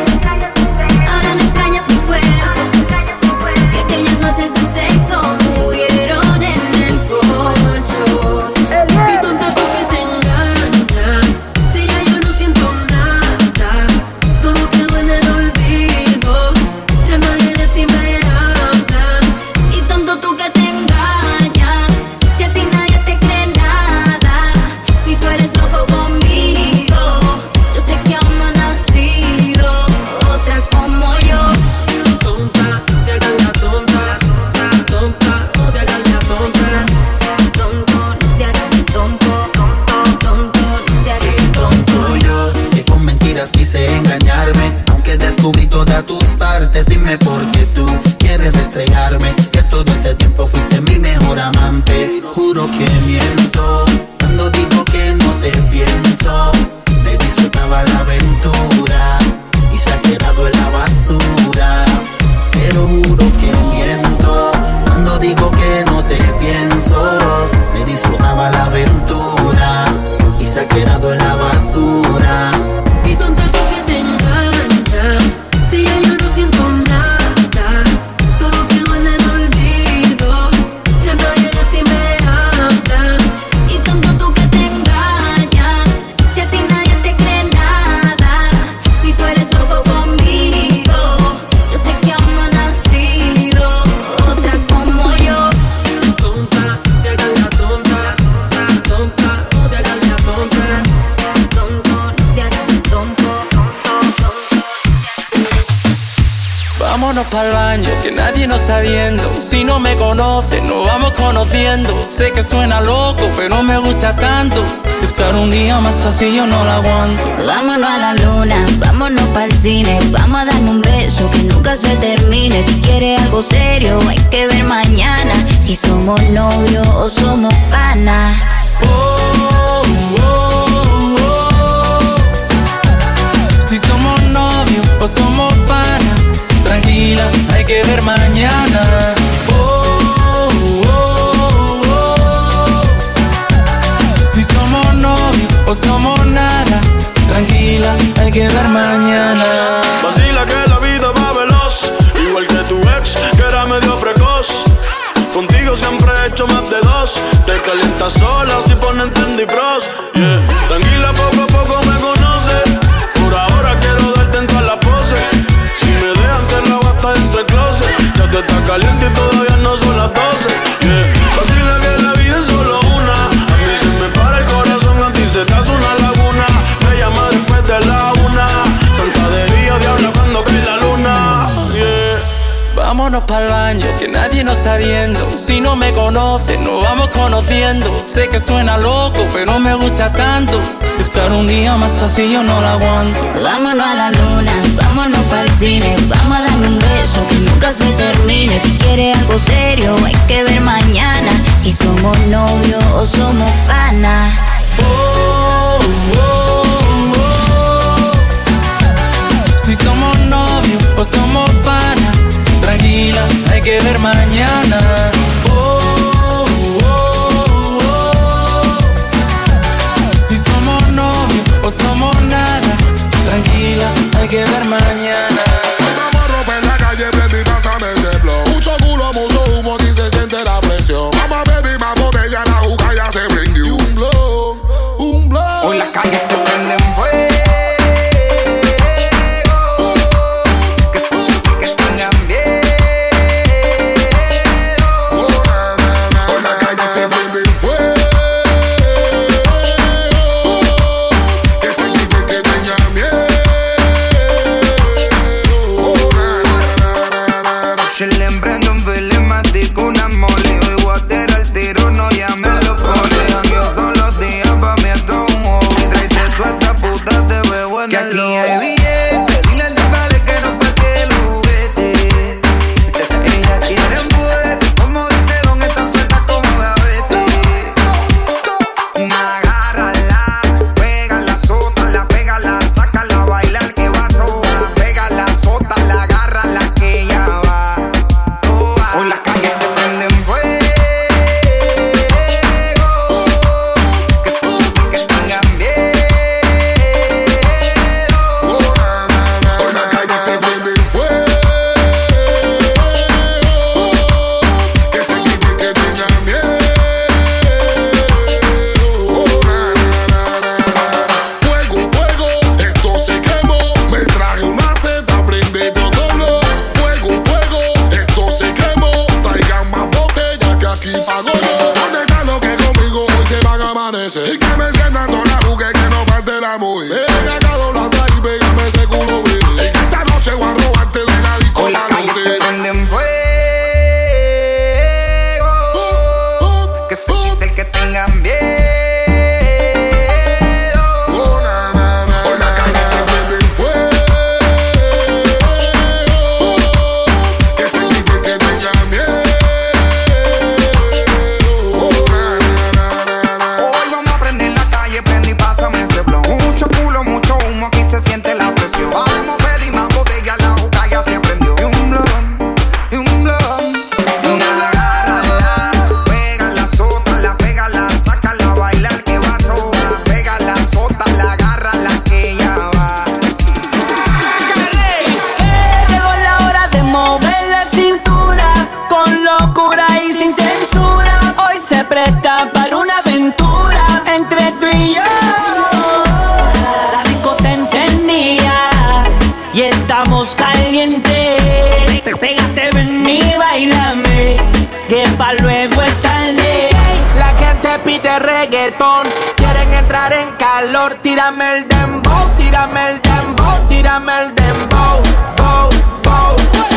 Ahora no extrañas mi cuerpo. Que aquellas noches de sexo murieron en el colchón. Y tonta tú que te engañas. Si ya yo no siento nada. Todo quedó en el olvido. Ya nadie de ti me habla. Y tonto tú que te engañas. Si a ti nadie te cree nada. Si tú eres loco conmigo. Yo sé que aún no ha nacido otra como yo. Tonta, te hagas la tonta. Tonta, te hagas la tonta. Tonto, no te hagas el tonto. Tonto, no te hagas el tonto. Yo que con mentiras quise engañarme, aunque descubrí todas tus partes. Dime por qué tú quieres restregarme, que todo este tiempo fuiste mi mejor amante. Juro que miento cuando digo que no te pienso. Me disfrutaba la aventura y se ha quedado en la basura. Pero juro que miento cuando digo que no te pienso. Me disfrutaba la aventura y se ha quedado en la basura. Y tonta tú que te engañas. Si ya yo no siento nada. Todo quedó en el olvido. Ya nadie de ti me habla. Y tonto tú que te engañas. Si a ti nadie te cree nada. Si tú eres loco conmigo. Yo sé que aún no ha nacido otra como yo. Tonta, te hagas la tonta. Tonta, te hagas la tonta. Tonto, no te hagas el tonto. Vámonos pa'l baño, que nadie nos está viendo. Si no me conoces, nos vamos conociendo. Sé que suena loco, pero me gusta tanto. Estar un día más así yo no la aguanto. Vámonos a la luna, vámonos pa'l cine. Vamos a darnos un beso que nunca se termine. Si quieres algo serio, hay que ver mañana. Si somos novios o somos panas. Si somos novios o somos panas, tranquila, hay que ver mañana. Oh, oh, somos nada. Tranquila, hay que ver mañana. Vacila que la vida va veloz, igual que tu ex, que era medio precoz. Contigo siempre he hecho más de dos. Te calientas sola si ponen Trendy Frost, yeah. Tranquila, poco a poco me conoces. Por ahora quiero darte en todas las poses. Si me dejan te la basta dentro del closet. Ya tú estás caliente y todavía no son las 12, yeah. Vacila que la vida es solo una. A mí se me para el corazón, a ti se te hace una laguna. Me llama después de la 1. Santa de día, diabla cuando cae la luna, yeah. Vámonos pa'l baño, que nadie nos está viendo. Si no me conoces, nos vamos conociendo. Sé que suena loco, pero me gusta tanto. Estar un día más así yo no la aguanto. Vámonos a la luna, vámonos pa'l cine. Vamos a darme un beso que nunca se termine. Si quieres algo serio, hay que ver mañana. Si somos novios o somos panas. Si somos novios o somos panas. Tranquila, hay que ver mañana. Si somos novios o somos nada. Tranquila, hay que ver mañana. Vamos a romper la calle, prende y pásame ese blow. Mucho culo, mucho humo, ni se siente la presión. Vamos a pedir más botella, la juca ya se prendió. Un blow. Hoy las calles se prenden fuego. Tírame el dembow, tírame el dembow, tírame el dembow, bow, bow.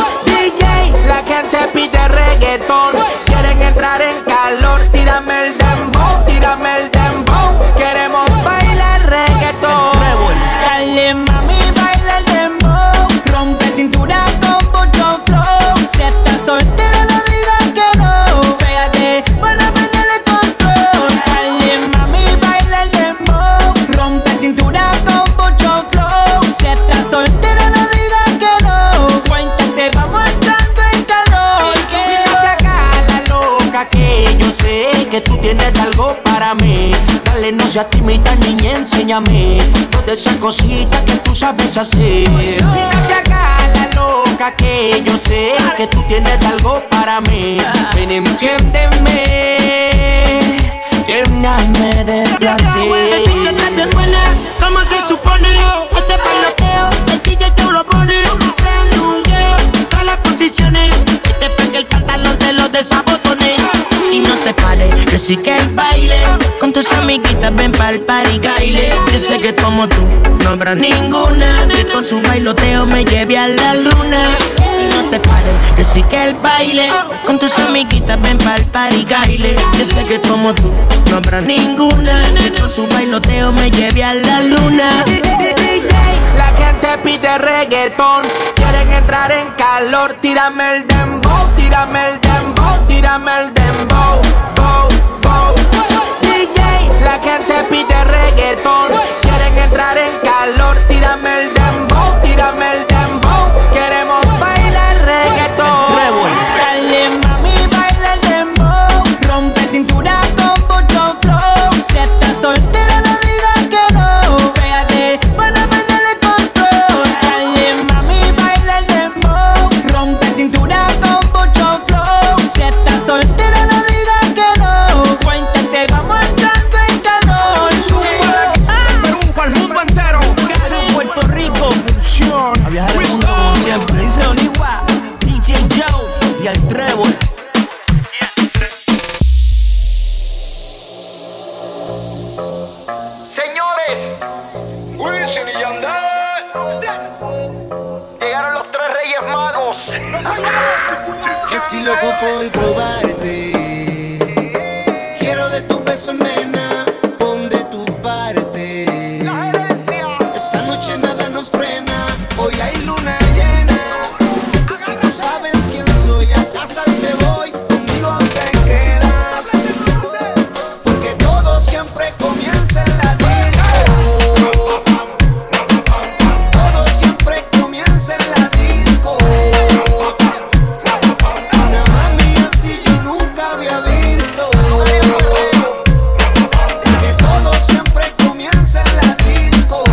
DJ, la gente pide reggaetón. Quieren entrar en calor, tírame el dembow, tírame el dembow. Queremos bailar reggaetón. Dale mami, baila el dembow. Rompe cintura con mucho flow. Si estás soltera no digas que no. Pégate para meterle control. Dale mami, baila el dembow. Rompe cintura con mucho flow. Si estás soltera no digas que no. Cuéntate, vamos entrando en calor. Mírate acá la loca que yo sé que tú enséñame todas esas cositas que tú sabes hacer. No te hagas la loca, que yo sé que tú tienes algo para mí. Ven, enciéndeme, lléname de placer. Tú estás bien buena, como se supone. Este bailoteo, el DJ te lo pone. Se nungueo, todas las posiciones. Este pa' que el pantalón te lo desabotone. Y no te pares, que sí que el baile. Con tus amiguitas ven pa'l party baile. Yo sé que como tú no habrá ninguna que con su bailoteo me lleve a la luna. Y no te pares, que sí que el baile. Con tus amiguitas ven pa'l party baile. Yo sé que como tú no habrá ninguna que con su bailoteo me lleve a la luna. La gente pide reggaetón, quieren entrar en calor. Tírame el dembow, tírame el dembow, tírame el dembow, bow, bow. DJ, la gente pide reggaetón, quieren entrar en calor. Tírame el dembow, tírame el dembow. Queremos bailar reggaetón. Dale mami, baila el dembow. Rompe cintura con mucho flow. Si estás soltera no digas que no. Pégate para perderle control. Dale mami, baila el dembow. Rompe cintura con mucho flow. Si estás soltera no digas que no. Cuéntate, vamos entrando en calor. Perú para el mundo entero. Puerto Rico, Función. a viajar el mundo como siempre. Dice Onigua, DJ Joe y el Trevor. Señores, Wisin y Yandel. Llegaron los tres Reyes Magos. Estoy loco por probarte. Quiero de tus besos, nena. Pon de tu parte. Esta noche nada nos frena. Hoy hay luna llena. Y tú sabes quién soy. A casa te voy. Conmigo te quedas. Porque todo siempre comienza en la disco. Todo siempre comienza en la disco. Una mami así yo nunca había visto. Que todo siempre comienza en la disco.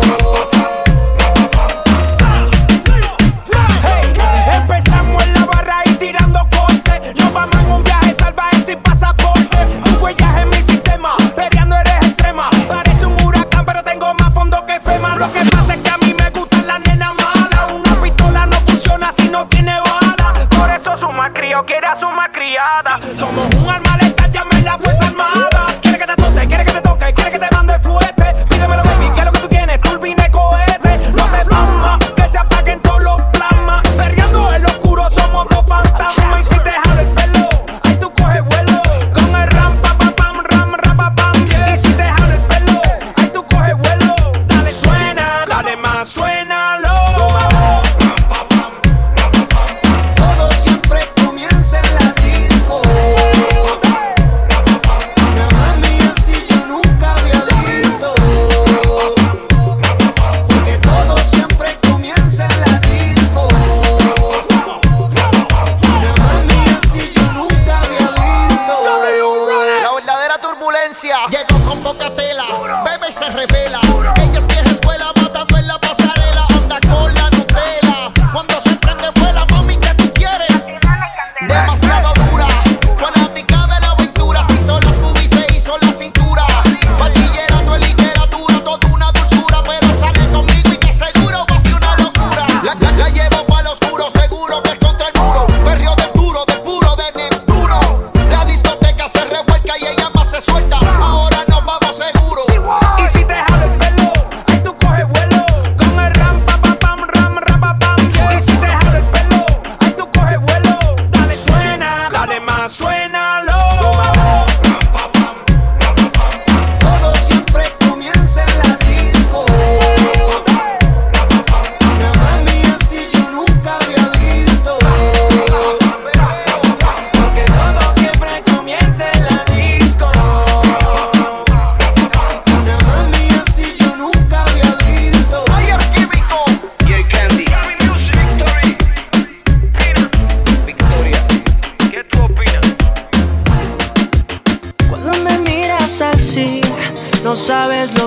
Empezamos en la barra y tirando corte. Nos vamos en un viaje salvaje sin pasaporte. Tu huellas en mi sistema, peleando eres extrema. Parece un huracán pero tengo más fondo que FEMA. Lo que pasa es que a mí me gustan las nenas malas. Una pistola no funciona si no tiene bala. Por eso su malcrio quiere a su malcriada. Somos un arma letal, llamen la fuerza armada. Quiere que te azote, quiere que te toque, quiere que te mande fuerte. Pídemelo baby, que es lo que tú tienes, turbina y cohete. No te flama, que se apaguen todos los plasmas. Perreando en lo oscuro somos dos fantasmas. Y si te jalo el pelo, ahí tú coges vuelo. Con el ram pa pa pam, ram ra pa pam, yeah. Y si te jalo el pelo, ahí tú coges vuelo. Dale suena, dale más, suénalo. Todo siempre comienza en la disco.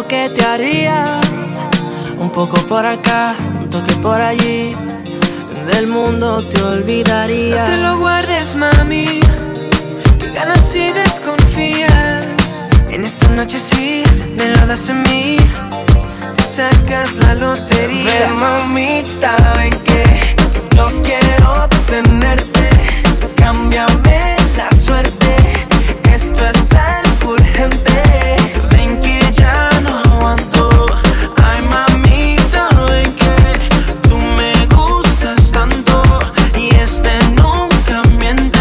lo que te haría. Un poco por acá, un toque por allí. Del mundo te olvidaría. No te lo guardes, mami, que ganas si desconfías. En esta noche sí, me lo das en mí. Te sacas la lotería. Ven, mamita, ven que yo quiero tenerte. Cámbiame la suerte. Esto es algo urgente. Ven que ya no aguanto. Ay, mamita, ven que tú me gustas tanto. Y nunca miente.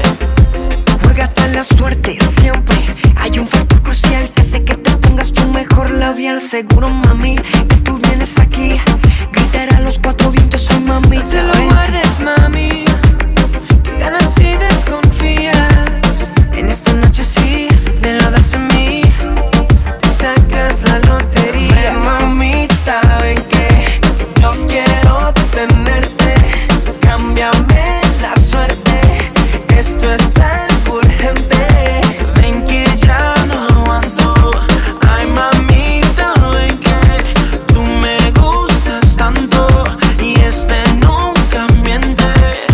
Juégate la suerte siempre. Hay un factor crucial que hace que te pongas tu mejor labial. Seguro, mami, que tú vienes aquí. Gritará a los cuatro vientos, ay, mamita. No te lo guardes, mami, que ganas si desconfías. En esta noche sí, me lo das en mí. Te sacas la lotería. Ven, mamita, ven que yo quiero tenerte. Cámbiame la suerte. Esto es algo urgente. Ven que ya no aguanto. Ay, mamita, ven que tú me gustas tanto. Y nunca miente.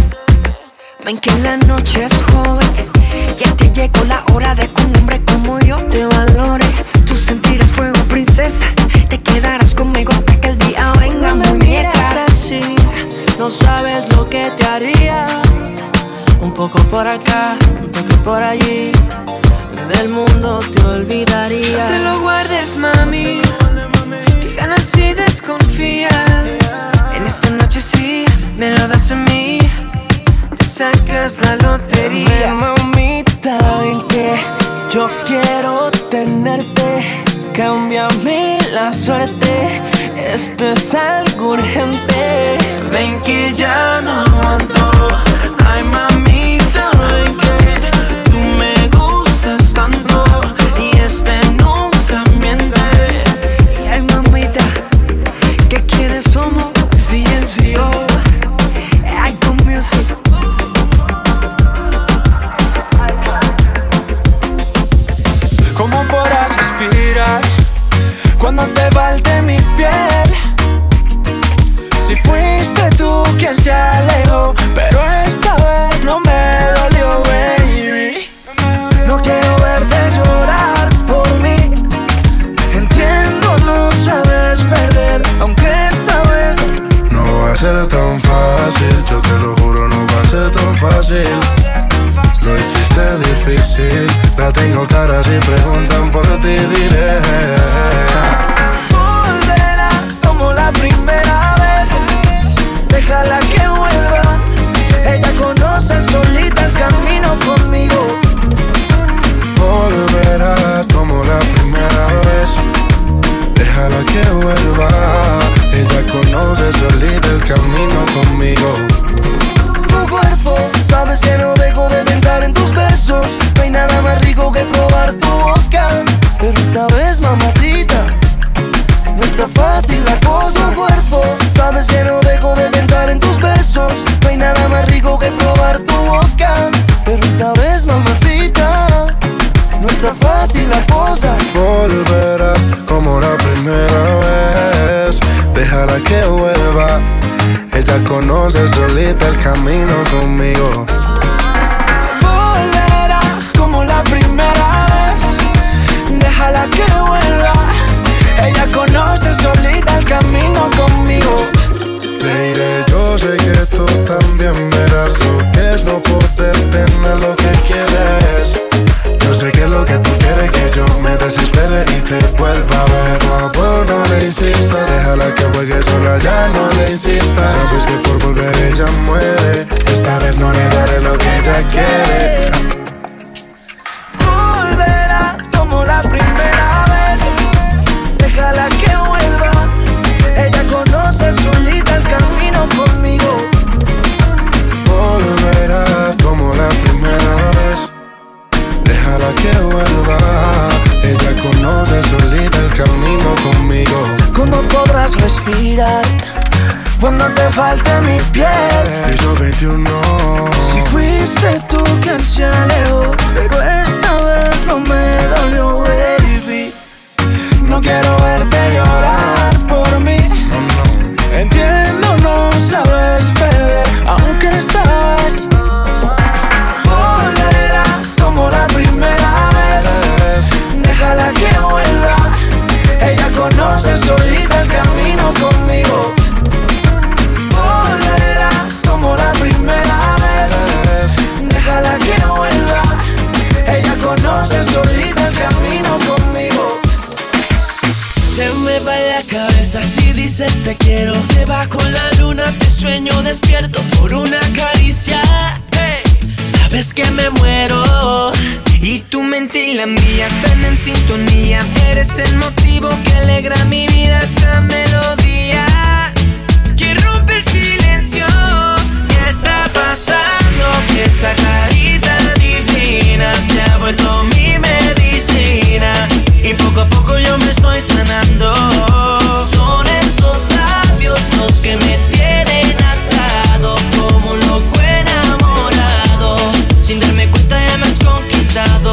ven que la noche es joven. Ya te llegó la hora de que un hombre como yo te valore. Tú sentirás fuego, princesa. Te quedarás conmigo hasta que el día venga, No me muñeca. mires así, no sabes lo que te haría. Un poco por acá, un toque por allí. Del mundo te olvidaría. No te lo guardes, mami, que ganas si desconfías. En esta noche sí, me lo das en mí. Te sacas la lotería. Ven, mamita, ven que yo quiero tenerte. Cámbiame la suerte. Esto es algo urgente. Ven que ya no aguanto. Ay, mamita, ven que tú me gustas tanto. Y nunca miente. y ay, mamita, que quiénes somos, CNCO. Ay, con music. ¿Cómo podrás respirar cuando te falte mi piel? Si fuiste tú quien se alejó, pero esta vez no me dolió, baby. No quiero verte llorar por mí. Entiendo, no sabes perder, aunque esta vez no va a ser tan fácil, yo te lo juro, no va a ser tan fácil. Lo hiciste difícil, la tengo clara, si preguntan por ti diré. volverá como la primera vez. Déjala que vuelva. Ella conoce solita el camino conmigo. Volverá como la primera vez. Déjala que vuelva. Ella conoce solita el camino conmigo. Tu cuerpo, sabes que no dejo de pensar en tus besos. No hay nada más rico que probar tu boca. Pero esta vez, mamacita, no está fácil la cosa. Tu cuerpo, sabes que no dejo de pensar en tus besos. No hay nada más rico que probar tu boca. Pero esta vez, mamacita, no está fácil la cosa. Volverá como la primera vez. Déjala que vuelva. Ella conoce solita el camino conmigo. Volverá como la primera vez. Déjala que vuelva. Ella conoce solita el camino conmigo. Baby, yo sé que tú también verás lo que es no poder tener lo que quieres. Yo sé que lo que tú quieres que yo me desespere y te vuelva a ver. Por favor, no le insistas. Déjala que juegue sola, ya no le insistas. Sabes que por volver ella muere. Esta vez no le daré lo que ella quiere. Volverá como la primera vez. Déjala que vuelva. Ella conoce solita el camino conmigo. Volverá como la primera vez. Déjala que vuelva. Ella conoce solita el camino conmigo. ¿Cómo podrás respirar cuando te falte mi piel? Y yo 21. Si fuiste tú quien se alejó, pero esta vez no me dolió, baby. No no quiero verte llorar por mí. Entiendo, no sabes perder, aunque estabas. Volverá como la primera vez. Déjala que vuelva. Ella conoce solita el camino conmigo. Volverá como la primera vez. Déjala que vuelva. Ella conoce solita el camino conmigo. Se me va la cabeza si dices te quiero. Debajo la luna te sueño despierto por una caricia. Hey. Sabes que me muero. Y tu mente y la mía están en sintonía. Eres el motivo que alegra mi vida, esa melodía que rompe el silencio. ¿Qué está pasando? Que esa carita divina se ha vuelto mi medicina. Y poco a poco yo me estoy sanando. Son esos labios los que me tienen atado como un loco enamorado. Sin darme cuenta ya me has conquistado.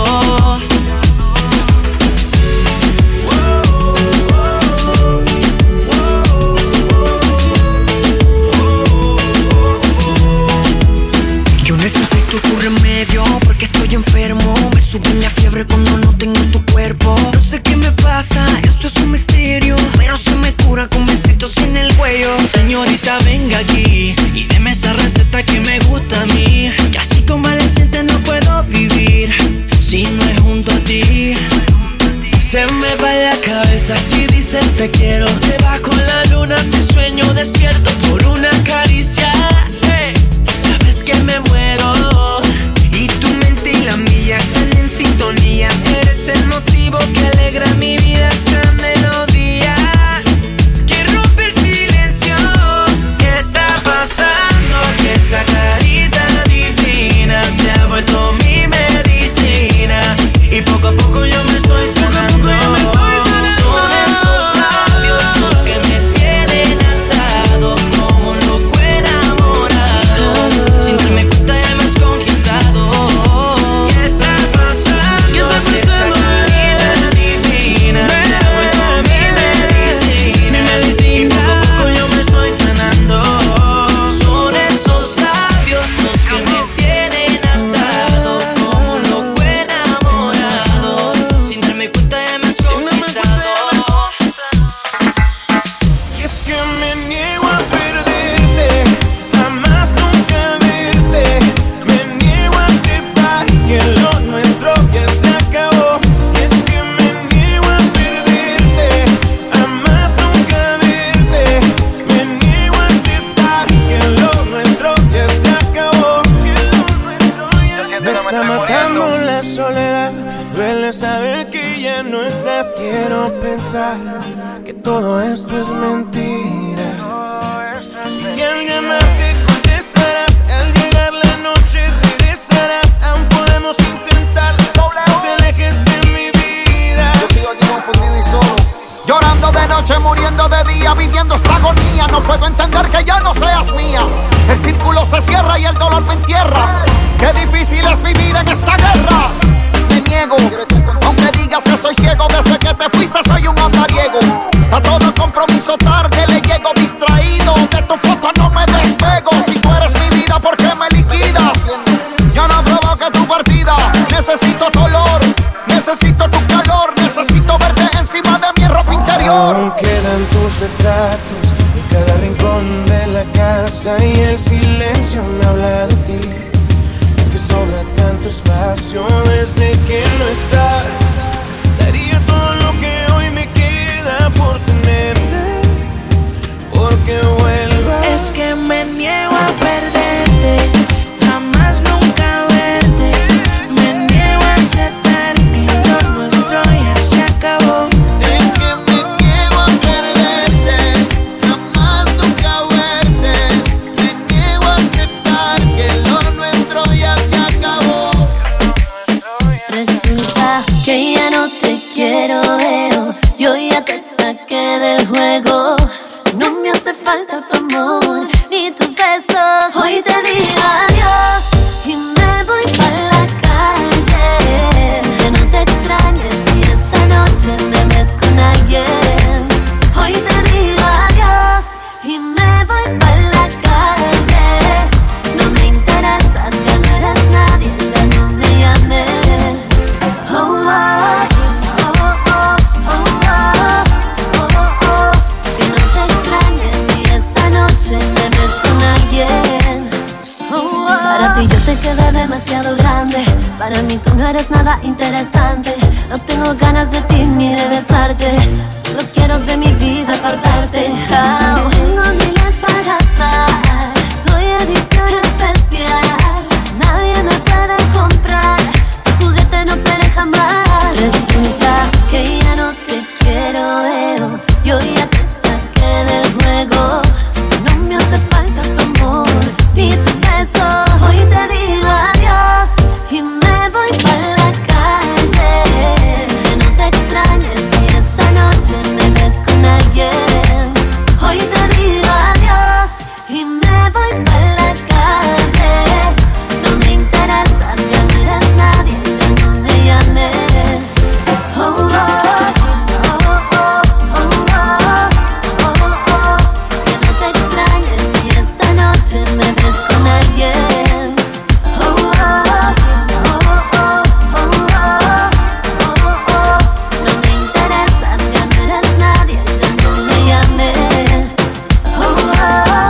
Yo necesito tu remedio porque estoy enfermo. Me sube la fiebre cuando no tengo tu cuerpo. No sé qué me pasa, esto es un misterio, pero se me cura con besitos en el cuello. Señorita, venga aquí y deme esa receta que me gusta a mí. Que así convaleciente no puedo vivir si no es junto a ti. Se me va la cabeza si dices te quiero. Debajo la luna te sueño despierto por una caricia. Hey. Sabes que me muero. Y tu mente y la mía están en sintonía. Eres el motivo que alegra mi vida, esa melodía que rompe el silencio. ¿Qué está pasando? Que esa carita divina se ha vuelto mi medicina. Y poco a poco yo me estoy sanando. Son esos labios los que me tienen atado como un loco enamorado. Sin darme cuenta ya me has conquistado. ¿Qué está pasando? ¿Qué está pasando? Esa carita divina se ha vuelto mi medicina. Y poco a poco yo me estoy sanando. Son esos labios los que me tienen atado como un loco enamorado. Sin darme cuenta ya me has conquistado. Y es que me niego a perderte, jamás nunca verte. Me niego a aceptar que lo nuestro ya se acabó. Y es que me niego a perderte, jamás nunca verte. Me niego a aceptar que lo nuestro ya se acabó. Me está matando la soledad. Duele saber que ya no estás. Quiero pensar que todo esto es mentira. Y que alguien más te contestarás. Al llegar la noche regresarás. Aún podemos intentarlo. No te alejes de mi vida. Yo sigo aquí confundido y solo, llorando de noche, muriendo de día, viviendo esta agonía. No puedo entender que ya no seas mía. El círculo se cierra y el dolor me entierra. Qué difícil es vivir en esta guerra. Me niego, aunque digas que estoy ciego. Desde que te fuiste soy un andariego. A todo compromiso tarde le llego, distraído. De tu foto no me despego. Si tú eres mi vida, ¿por qué me liquidas? Yo no provoqué tu partida. Necesito tu olor, necesito tu calor. Necesito verte encima de mi ropa interior. Aún quedan tus retratos en cada rincón de la casa. Y el silencio me habla de ti. Es que sobra tanto espacio desde que no estás. Daría todo lo que hoy me queda por tenerte, porque vuelvas. Es que me niego a perderte, jamás nunca verte. Me niego a aceptar que lo nuestro ya se acabó. Es que me niego a perderte, jamás nunca verte. Me niego a aceptar que lo nuestro ya se acabó. Resulta que ya no te quiero ver. Yo ya te saqué del juego. No me hace falta tu amor ni tus besos. Hoy te digo adiós y me voy pa' la calle. Que no te extrañes si esta noche me ves con alguien. Para mí tú no eres nada interesante. No tengo ganas de ti ni de besarte. Solo quiero de mi vida apartarte. Chao. Tengo miles para dar. Soy edición especial. Nadie me puede comprar. Tu juguete no seré jamás. Resulta que ya no te quiero, veo. Yo ya te saqué del juego. No me hace falta tu amor ni tus besos. Hoy te digo adiós y me voy pa' la calle. Que no te extrañes si esta noche me ves con alguien. Hoy te digo adiós y me voy pa' la calle. No me interesas, ya no eres nadie, ya no me llames. Oh, oh, oh, oh, oh, oh, oh, oh. Que no te extrañes si esta noche me ves con alguien. Oh, oh, oh, oh, oh, oh, oh. No me interesas, ya no eres nadie, ya no me llames. Oh, oh.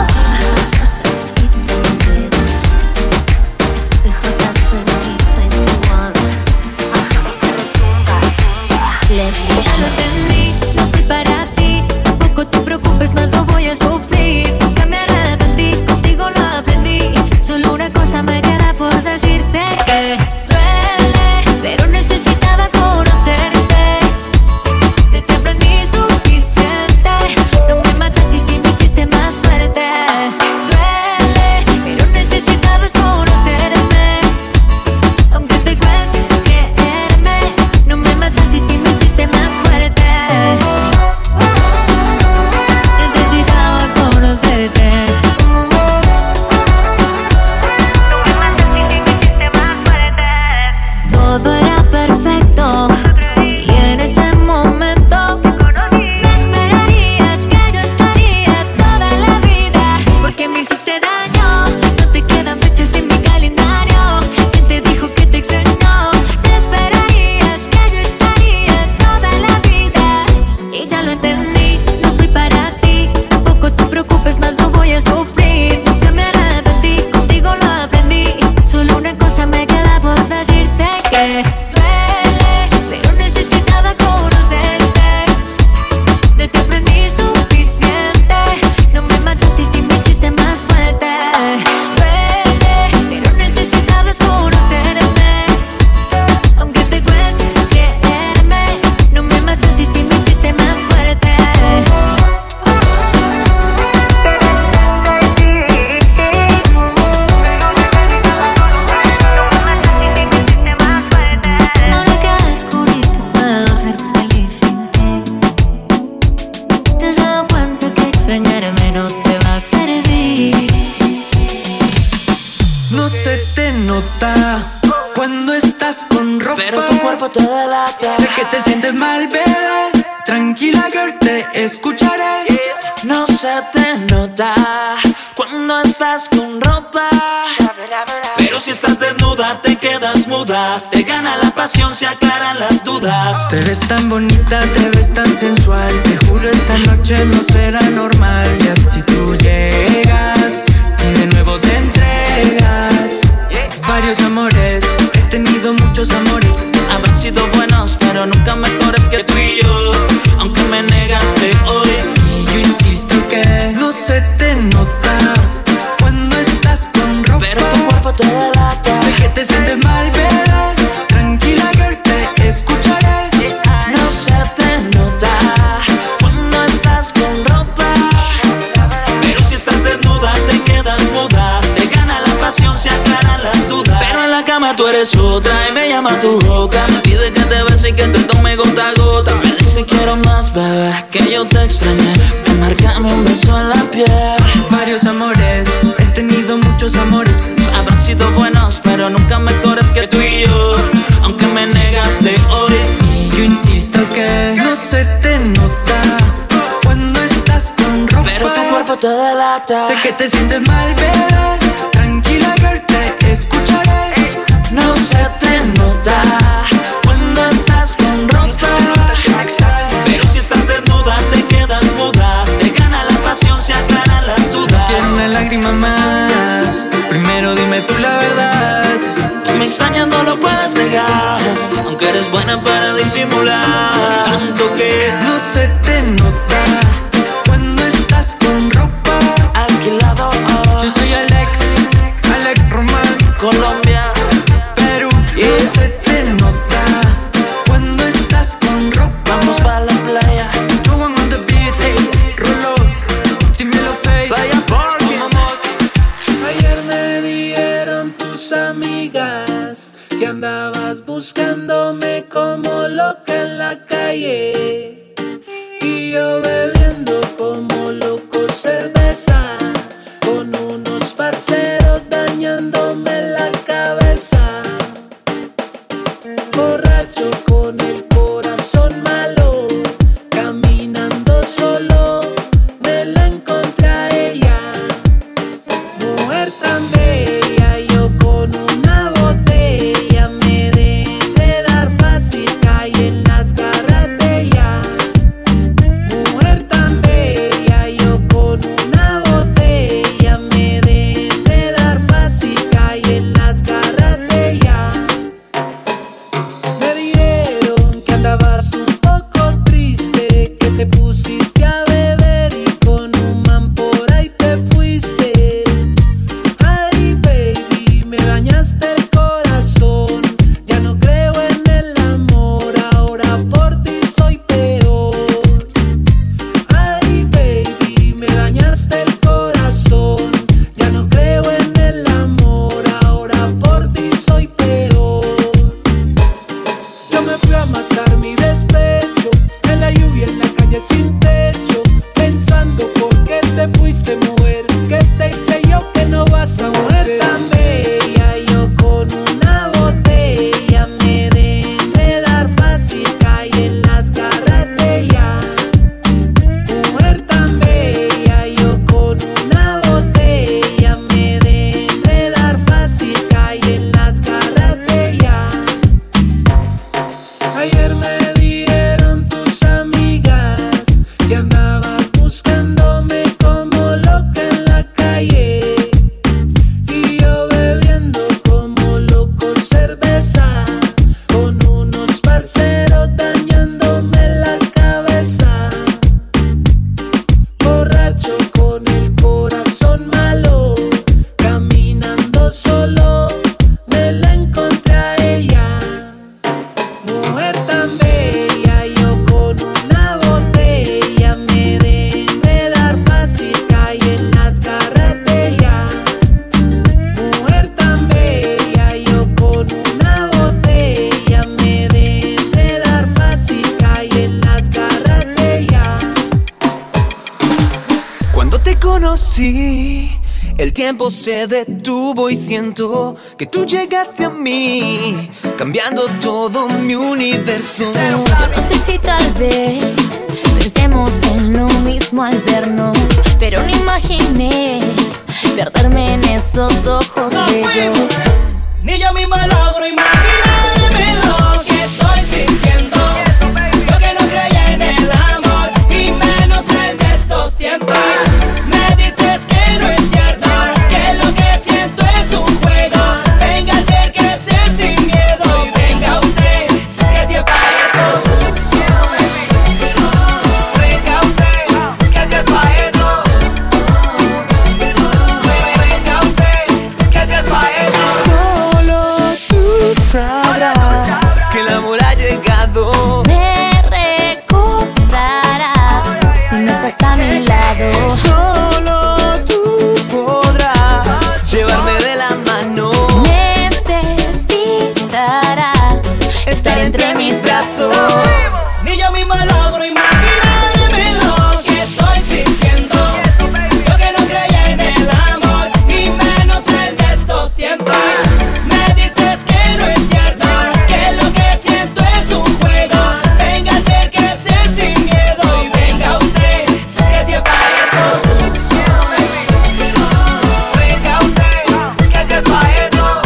Ya lo entendí, no soy para ti. Tampoco te preocupes más, no voy a sufrir. Nunca me arrepentí, contigo lo aprendí. Solo una cosa me queda por decirte que duele, pero necesitaba conocerte. De ti aprendí suficiente. No me mataste y sí me hiciste más fuerte. Duele, pero necesitabas conocerme. Aunque te cueste creerme, no me mataste y sí me hiciste más fuerte. Necesitaba conocerte. Todo era perfecto y en ese momento no esperarías que yo estaría toda la vida. Porque me hiciste daño, no te quedan fechas en mi calendario. ¿Quién te dijo que te extrañó? No esperarías que yo estaría toda la vida. Y ya lo entendí, no soy para ti. Tampoco te preocupes más, no voy a sufrir. Nunca me arrepentí, contigo lo aprendí. Solo una cosa me queda por decirte que duele, pero necesitaba conocerte. De ti aprendí suficiente. No me mataste y sí me hiciste más fuerte. Duele, pero necesitabas conocerme. Aunque te cueste creerme, no me mataste y sí me hiciste más fuerte. Ahora que descubrí que puedo ser feliz sin ti, te has dado cuenta que extrañarme no te va a servir. No se te nota cuando estás con ropa, pero tu cuerpo te delata. Sé que te sientes mal, bebé. Tranquila, girl, te escucharé. No se te nota cuando estás con ropa, pero si estás desnuda te quedas muda. Te gana la pasión, se aclaran las dudas. Te ves tan bonita, te ves tan sensual. Te juro esta noche no será normal. Y así tú llegas y de nuevo te entregas. Varios amores, he tenido muchos amores. Habrán sido buenos, pero nunca mejores que tú y yo. Aunque me negaste hoy, y yo insisto que no se te nota cuando estás con ropa, pero tu cuerpo te delata. Sé que te sientes mal, bebé. Tranquila, girl, te escucharé. No se te nota cuando estás con ropa, pero si estás desnuda te quedas muda. Te gana la pasión, se aclaran las dudas. Pero en la cama tú eres otra y me llama tu boca. Me pide que te bese y que te tome gota a gota. Me dice quiero más, bebé, que yo te extrañé. Márcame un beso en la piel. Varios amores, he tenido muchos amores. Habrán sido buenos, pero nunca mejores que tú y yo. Aunque me negaste hoy, y yo insisto que no se te nota cuando estás con ropa, pero tu cuerpo te delata. Sé que te sientes mal, bebé. Tranquila, girl, te escucharé. No se te nota cuando estás con ropa, pero si estás desnuda te quedas muda. Te gana la pasión, se aclaran las dudas. No quiero una lágrima más. Primero dime tú la verdad. Tú me extrañas, no lo puedes eres buena para disimular, tanto que no se te nota cuando estás con ropa alquilado. Yo soy Alec Román, Colombia, Perú. No se te nota cuando estás con ropa. Vamos pa' la playa. No one on the beat, hey, Rolo, dímelo fake. Playa Parking. Vamos. Ayer me dijeron tus amigas que andabas buscándome como loca en la calle, y yo bebiendo como loco cerveza con unos parceros dañándome la cabeza. Borracho con el corazón malo, caminando solo, me la encontré a ella. Mujer tan bella, yo con una botella me dejé dar fácil, caí en las garras de ella. Mujer tan bella, yo con una botella me dejé dar fácil, caí en las garras de ella. Me dijeron que andabas un poco triste, que te pusiste a beber y con un man por ahí te fuiste. Ay, baby, me dañaste el corazón. Ya no creo en el amor, ahora por ti soy peor. Ay, baby, me dañaste el corazón. Ya no creo en el amor, ahora por ti soy peor. Yo me fui a matar mi despecho, en la lluvia, en la calle sin techo, pensando por qué te fuiste, mujer. ¿Qué te hice yo que no vas a volver? Tan bella, yo con una botella me dejé dar fácil, caí en las garras de ella. Mujer tan bella, yo con una botella me dejé dar fácil, caí en las garras de ella. Ayer me dijeron tus amigas que andabas buscándome como loca en la calle, y yo bebiendo como loco cerveza con unos parceros dañándome la cabeza. Borracho con el corazón malo, caminando solo, me la encontré a ella. Mujer tan bella, yo con una botella me dejé dar fácil, caí en las garras de ella. Mujer tan bella, yo con una botella me dejé dar fácil, caí en las garras de ella. Cuando te conocí, el tiempo se detuvo y siento que tú llegaste a mí, cambiando todo mi universo. Yo no sé si tal vez pensemos en lo mismo al vernos, pero no imaginé perderme en esos ojos bellos. Ni yo misma logro imaginarme lo que estoy sintiendo. Yo que no creía en el amor, y menos en estos tiempos. Me dices que no es cierto, que lo que siento es un juego. Venga, acérquese sin miedo, venga usted, que sepa eso. Venga usted, que sepa eso. Venga usted, que sepa eso. Solo tú sabrás que el amor ha llegado. Me recordarás si no estás a mi lado. Solo tú podrás llevarme de la mano. Necesitarás estar entre mis brazos. Ni yo misma logro imaginarme lo que estoy sintiendo. Yo que no creía en el amor, ni menos en estos tiempos. Me dices que no es cierto, que lo que siento es un juego. Venga, acérquese sin miedo, y venga usted, que sepa eso. Venga usted, que sepa eso.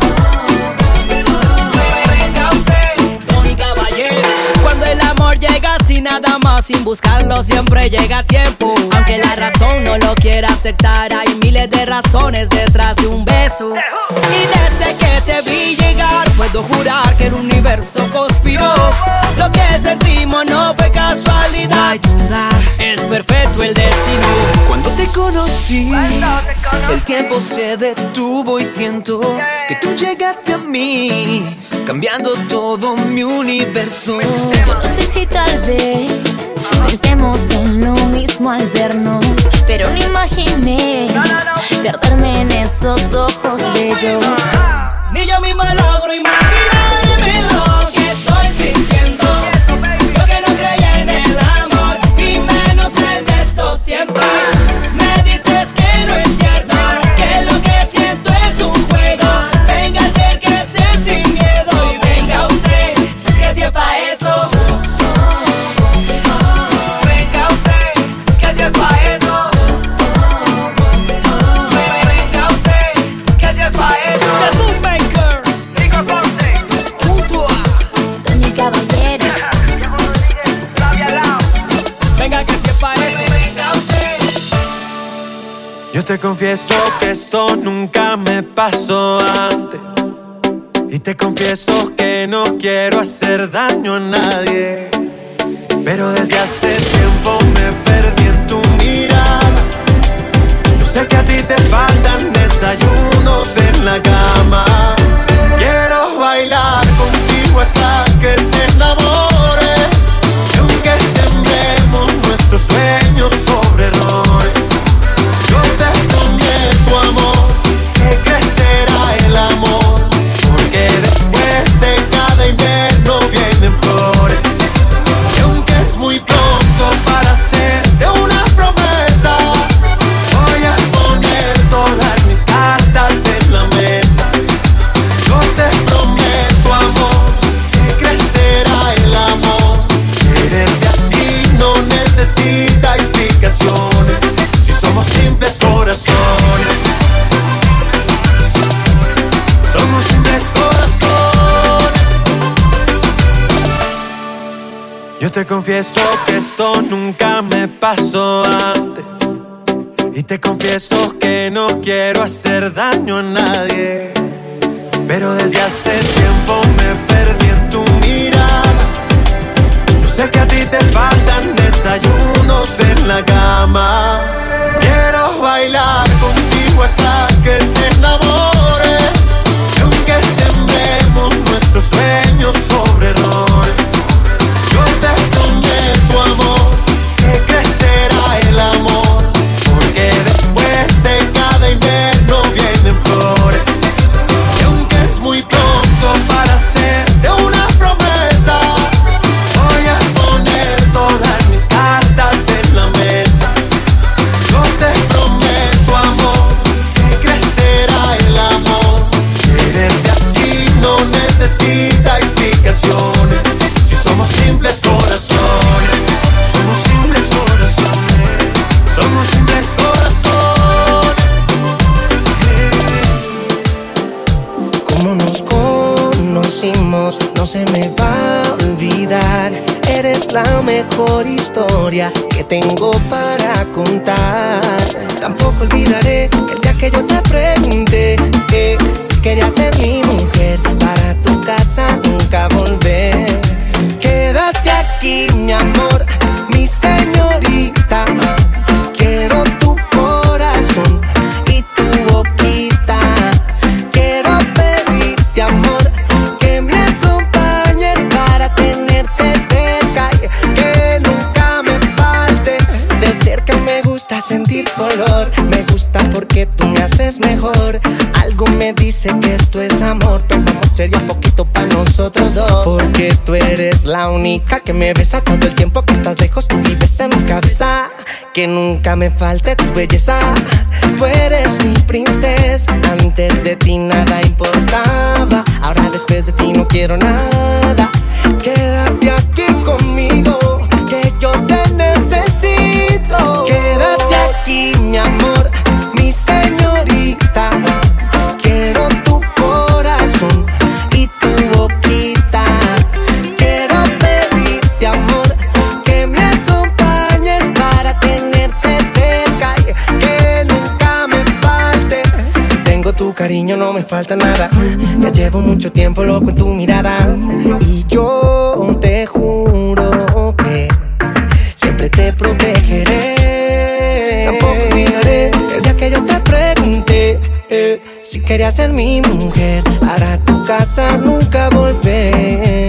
Venga usted, Tony Caballero. Cuando el amor llega sin nada más, sin buscarlo siempre llega a tiempo. Aunque la razón no lo quiera quiera aceptar. Hay miles de razones detrás de un beso. Y desde que te vi llegar, puedo jurar que el universo conspiró. Lo que sentimos no fue casualidad. Ayuda, es perfecto el destino. Cuando te conocí, el tiempo se detuvo y siento que tú llegaste a mí, cambiando todo mi universo. Yo no sé si tal vez pensemos en lo mismo al vernos, pero no imaginé perderme en esos ojos bellos. Ni yo mismo logro imaginarme lo que estoy sintiendo. Yo que no creía en el amor, y menos el de estos tiempos. Me dices que no es cierto, que lo que siento es un juego. Venga, acérquese sin miedo y venga usted, que sepa eso. Venga usted, que sepa eso. Venga usted, que sepa eso. The Moonmaker, Rico Corte, junto a Tony Caballero. Venga, que sepa eso. Venga usted. Yo te confieso que esto nunca me pasó antes. Y te confieso que no quiero hacer daño a nadie. Pero desde hace tiempo me perdí en tu mirada. Yo sé que a ti te faltan desayunos en la cama. Quiero bailar contigo hasta que te enamores. Y aunque sembremos nuestros sueños sobre errores, yo te prometo, amor, que crecerá el amor. Porque después de cada invierno vienen flores. Y aunque es muy pronto para hacerte una promesa, voy a poner todas mis cartas en la mesa. Yo te prometo, amor, que crecerá el amor. Quererte así no necesita explicaciones, si somos simples corazones. Somos simples corazones. Yo te confieso que esto nunca me pasó antes. Y te confieso que no quiero hacer daño a nadie. Pero desde hace tiempo me perdí en tu mirada. Yo sé que a ti te faltan desayunos en la cama. Quiero bailar contigo hasta que te enamores. Y aunque sembremos nuestros sueños sobre errores, yo te prometo, amor, que crecerá el amor. Porque después de cada invierno vienen flores. Y aunque es muy pronto para hacerte una promesa, voy a poner todas mis cartas en la mesa. Yo te prometo, amor, que crecerá el amor. Quererte así no necesita explicaciones, si somos simples corazones. Somos simples corazones. Somos simples corazones. Como nos conocimos, no se me va a olvidar. Eres la mejor historia que tengo para contar. Tampoco olvidaré el día que yo te pregunté si querías ser mi mujer, para tu casa nunca volver. Quédate aquí, mi amor, mi señorita. Quiero tu corazón y tu boquita. Quiero pedirte, amor, que me acompañes para tenerte cerca y que nunca me faltes. De cerca me gusta sentir color, me gusta porque tú me haces mejor. Algo me dice que esto es amor, pero vamos sería un poquito para nosotros dos. Porque tú eres la única que me besa todo el tiempo que estás lejos. Tú vives en mi cabeza, que nunca me falte tu belleza. Tú eres mi princesa, antes de ti nada importaba. Ahora después de ti no quiero nada. Quédate aquí conmigo, que yo te necesito. Quédate aquí, mi amor, mi señorita. Quiero tu corazón y tu boquita. Quiero pedirte, amor, que me acompañes para tenerte cerca. Que cariño no me falta nada. Ya llevo mucho tiempo loco en tu mirada. Y yo te juro que siempre te protegeré. Tampoco olvidaré el día que yo te pregunté si querías ser mi mujer. Para tu casa nunca volver.